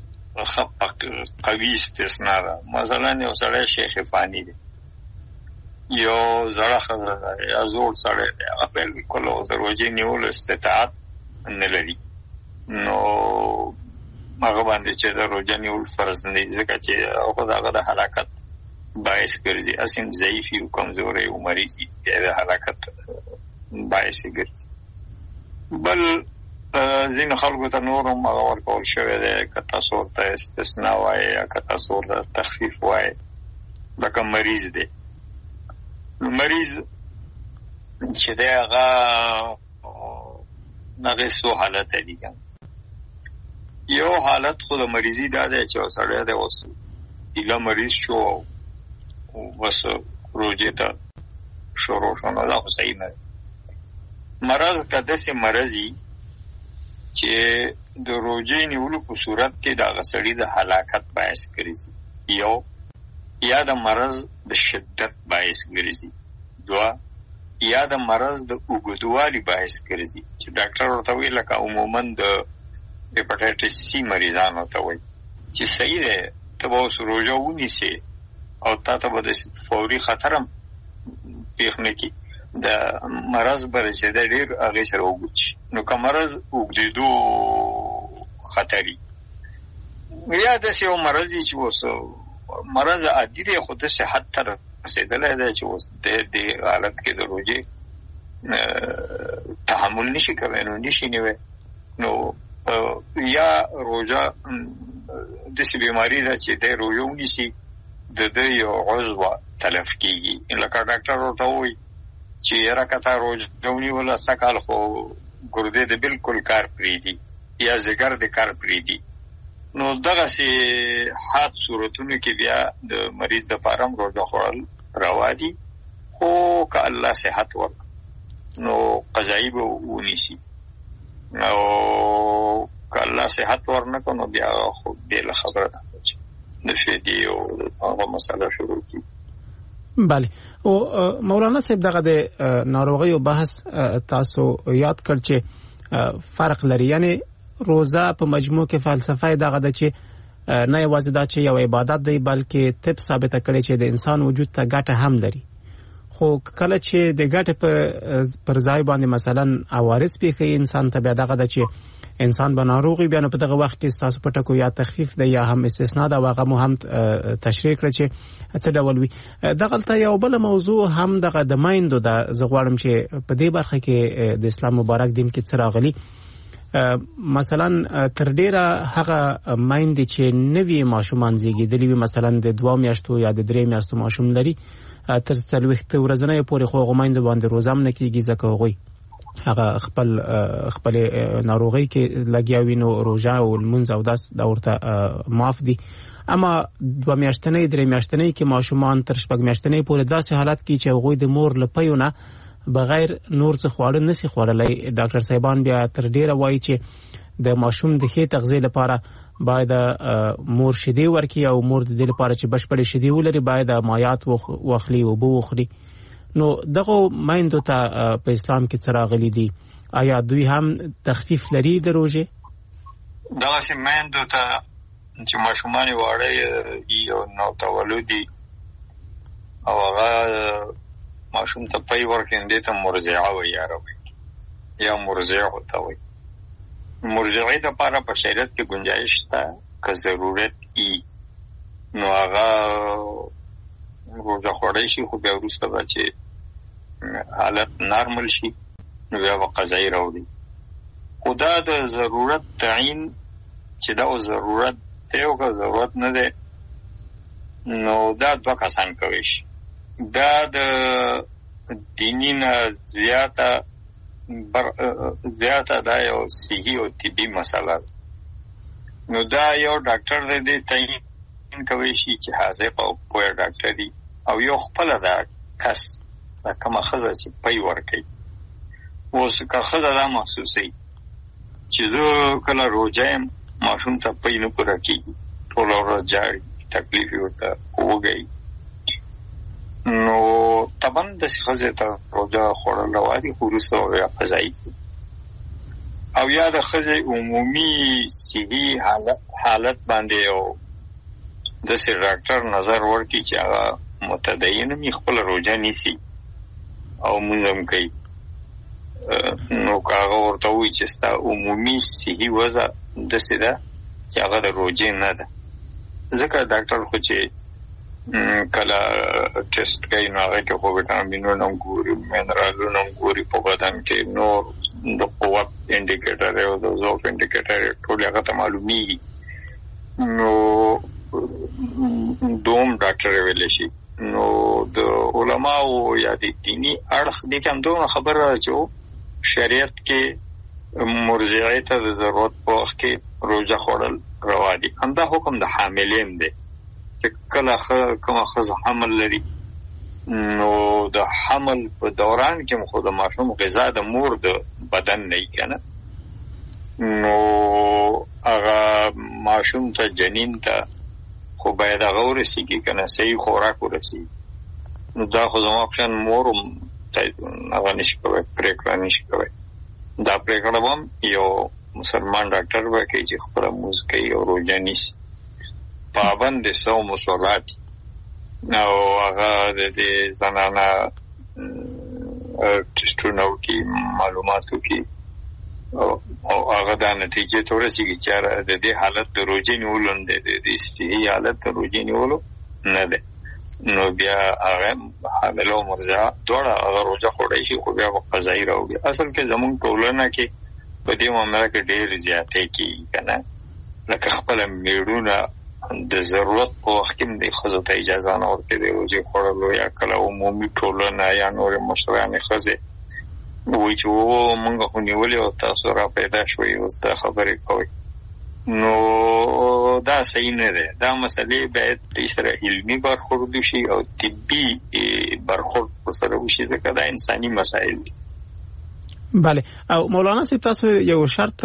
قوي استثناء ده مثلا یو سړی شیخ فانی دی یو زړه خزه ده یا زوړ سړی دی هغه بالکل د روزې نیولو استطاعت نه لري نو هغه باندې چې د روزې نیول فرض نه دی ځکه چې هغه د هلاکت باعث ګرځي اسیم ضعیفي او کمزوري او مریضي د هلاکت باعث ګرځي بل ځین خلکو ته نورم ورکول شوی دی که تاسو ته استثناء وایي یا که تاسو ته تخفیف وایي لکه مریض دی مریض چې دی هغه هغې څو حالت دي یو حالت خو د مریضي دا دی چې سړی دی اوس ایله مریض شو بس روزې ته شروع شو نو دا خو صحیح نه مرض که داسې مرضي چې د روزې نیولو په صورت کې د هغه سړي د هلاکت باعث ګرځي یو یا د مرض د شدت باعث ګرځي دوه یا د مرض د اوږدوالي باعث ګرځي چې ډاکټر ورته وایي لکه عموما د هیپاټایټس سی مریضانو ته وایي چې صحیح دی ته به اوس روزه ونیسې او تا ته به د فوري خطر هم پېښ نه کړي د مرض بر چې د ډېر هغې سره اوږد شي نو که مرض اوږدېدو خطري یا داسې یو مرض چې اوس مرض عادي دی خو د صحت ته رسېدلی دی چې اوس د دې حالت کې د روزې تحمل نشي کولی نو نشي نیوی نو یا روزه داسې بیماري ده چې دی روزه ونیسي د یو عضو تلف کېږي لکه ډاکټر ورته ووایي چې راکته روزونی ولا سکال خو ګردې د بالکل کار پریدي یا زګر د کار پریدي نو دغه سي حاد صورتونو کې بیا د مریض د پارم روزه خورل روا دي خو که الله صحت ورک نو قضایي به ونیسي او که الله صحت ورنکو نو بیا خو بېله خبره ده د فدیې او هغه مسله شروع کی. بله او مولانا صاحب دغه د ناروغیو بحث تاسو یاد کړ چې فرق لري یعنی روزه په مجموع کې فلسفه دغه د چې نه یوازې دا چې یو عبادت دی بلکې طب ثابته کړي چې د انسان وجود ته ګټه هم لري خو کله چې د ګټه پر ځای باندې مثلا عوارض پیښي انسان ته بیا دغه د چې انسان به ناروغي بیا په دغه وخت کې تاسو پټکو یا تخفیف دی یا هم استثناء دا واغه مو هم تشریح کړ چې څه ډول وي دغه یو بل موضوع هم دغه د مایندو د زغوړم چې په دې برخه کې د اسلام مبارک دین کې څه راغلي مثلا تر ډیره هغه مایند چې نوی ماشومان زیږیدلی وي مثلا د 2 میاشتو یا د 3 میاشتو ماشوم لري تر 40 ورځې پورې خو غوښمند باندې روزم نه کیږي ځکه غوي هغه خپل ناروغي کې لګیاوي نو روزه او المنځ او داس دا ورته معاف دي اما 2 میاشتنې 3 میاشتنې کې ماشومان تر 6 میاشتنې پورې داسې حالت کې چې غوي د مور لپیونه بغیر نور څه خواړه نسی خوړلای ډاکټر صاحبان بیا تر ډیره وایي چې د ماشوم د ښه تغذیه لپاره باید مور شیدې ورکړي او مور د دې لپاره چې بشپړې شیدې ولري باید مایات واخلي او بو وخوري نو دغه مایندو ته په اسلام کې څه راغلي دي آیا دوی هم تخفیف لري د روزه دغه چې مایندو ته چې ماشومان واړه یو نو تولدي او هغه ماشوم ته پای ورکړي ته مرضعه وي یا مرضعه ہوتا وي مرضعه د لپاره په شریعت کې گنجائش شته که ضرورت ای نو هغه روزه خوړی شي خو بیا وروسته به چې حالت نارمل شي نو بیا به قضایي راوړي خو دا د ضرورت تعین چې دا ضرورت دی او که ضرورت نه دی نو دا 2 کسان کوي شي دا د دینی نه زیاته دا یو صحي او طبي مسله نو دا یو ډاکټر دی تعین کوي شي چې حاذق او پوهه ډاکټر دی او یو خپل دا کس دا کومه خزه چې پي ورکي اوس که خزه دا محسوسي چې زه کله روزایم ماشوم ته پي نه پوره کیږي ټول ورځ جاړي تکلیف ورته وګي نو طبعا د خزه ته روزه خورل راوړي خورسته یا فزای او یا د خزه عمومي صحي حالت باندې او د سر ډاکټر نظر ورکړي چې هغه متدین می خپل روزه نیسي او منظم کوي نو هغه ورته وایي چې ستا عمومي صحي وضع د سده چې هغه د روزه نه ده ځکه ډاکټر خو چې کله ټیسټ کوي نو هغه کې خو وټامینونه ګوري منرالونه ګوري په بدن کې نو د قوت انډیکیټر او د ضعف انډیکیټر ټول هغه ته معلومیږي نو دوم ډاکټر ویل شي نو د علماو یا د دینی اړخ دي کوم دوه خبره چې شریعت کې مرجعه ته د ضرورت په وخت کې روزه خوړل روا دي همدا حکم د حاملین دی چې کله کومه خزه حمل لري نو د حمل په دوران کې خو د ماشوم غذا د مور د بدن نه کنه نو هغه ماشوم ته جنین ته خو باید هغه ورسیږي کنه صحیح خوراک ورسیږي نو دا خو زما خپل مورم هغه نشي کوي پریکړه نشي کوي دا پریکړه هم یو مسلمان ډاکټر وکړي چې خپل موز کوي او روزه نیسي پابند صوم و صلات نو هغه د زنانه ټیسټونو کې معلوماتو کې او هغه د نتیجې تورسیږي چې د دې حالت د روزې نیولو نه د استحی حالت د روزې نیولو نه ده نو بیا هغه حامل او مرضع دواړه هغه روزه خوړی شي خو بیا قضایي راوړي اصل کې زمونږ ټولنه کې په دې معاملې کې ډېر زیاتې کیږي کنه لکه خپل میړونه د ضرورت په وخت کې د خزو ته اجازه نه ورکړي د روزي خورلو یا کله عمومي ټولنه یا نور مشران خزه وایي چې موږ خو نیولې او تاسو را پیدا شوي او دا خبرې کوي نو دا صحیح نه ده. دا مسئله باید د سره علمي برخورد شي او طبي برخورد سره وشي ځکه دا انساني مسائل دي. بله او مولانا صاحب تاسو یو شرط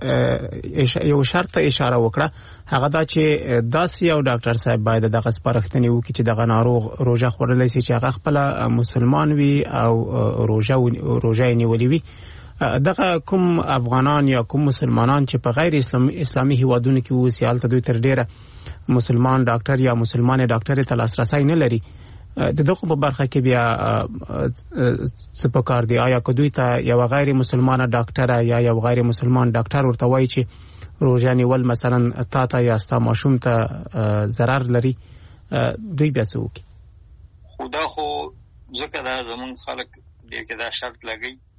اشاره وکړه هغه دا چې داسې یو ډاکټر صاحب باید دغه سپارښتنې وکړي چې دغه ناروغ روزه خوړلی شي چې هغه خپل مسلمان وي او روزه نیولې وي. دغه کوم افغانان یا کوم مسلمانان چې په غیر اسلامي هیوادونو کې اوسي هلته دوی تر ډیره مسلمان ډاکټر یا مسلمان ډاکټر ته لاسرسی نه لري د دغه په برخه کې بیا څه پکار دی؟ آیا که دوی ته یو غیر مسلمان ډاکټر یا یو غیر مسلمان ډاکټر ورته وایي چې روزه نیول مثلا تا ته یا ستا ماشوم ته ضرر لري دوی بیا څه وکړي؟ خدا خو ځکه دا زمون خلک دې کې دا شرط لګي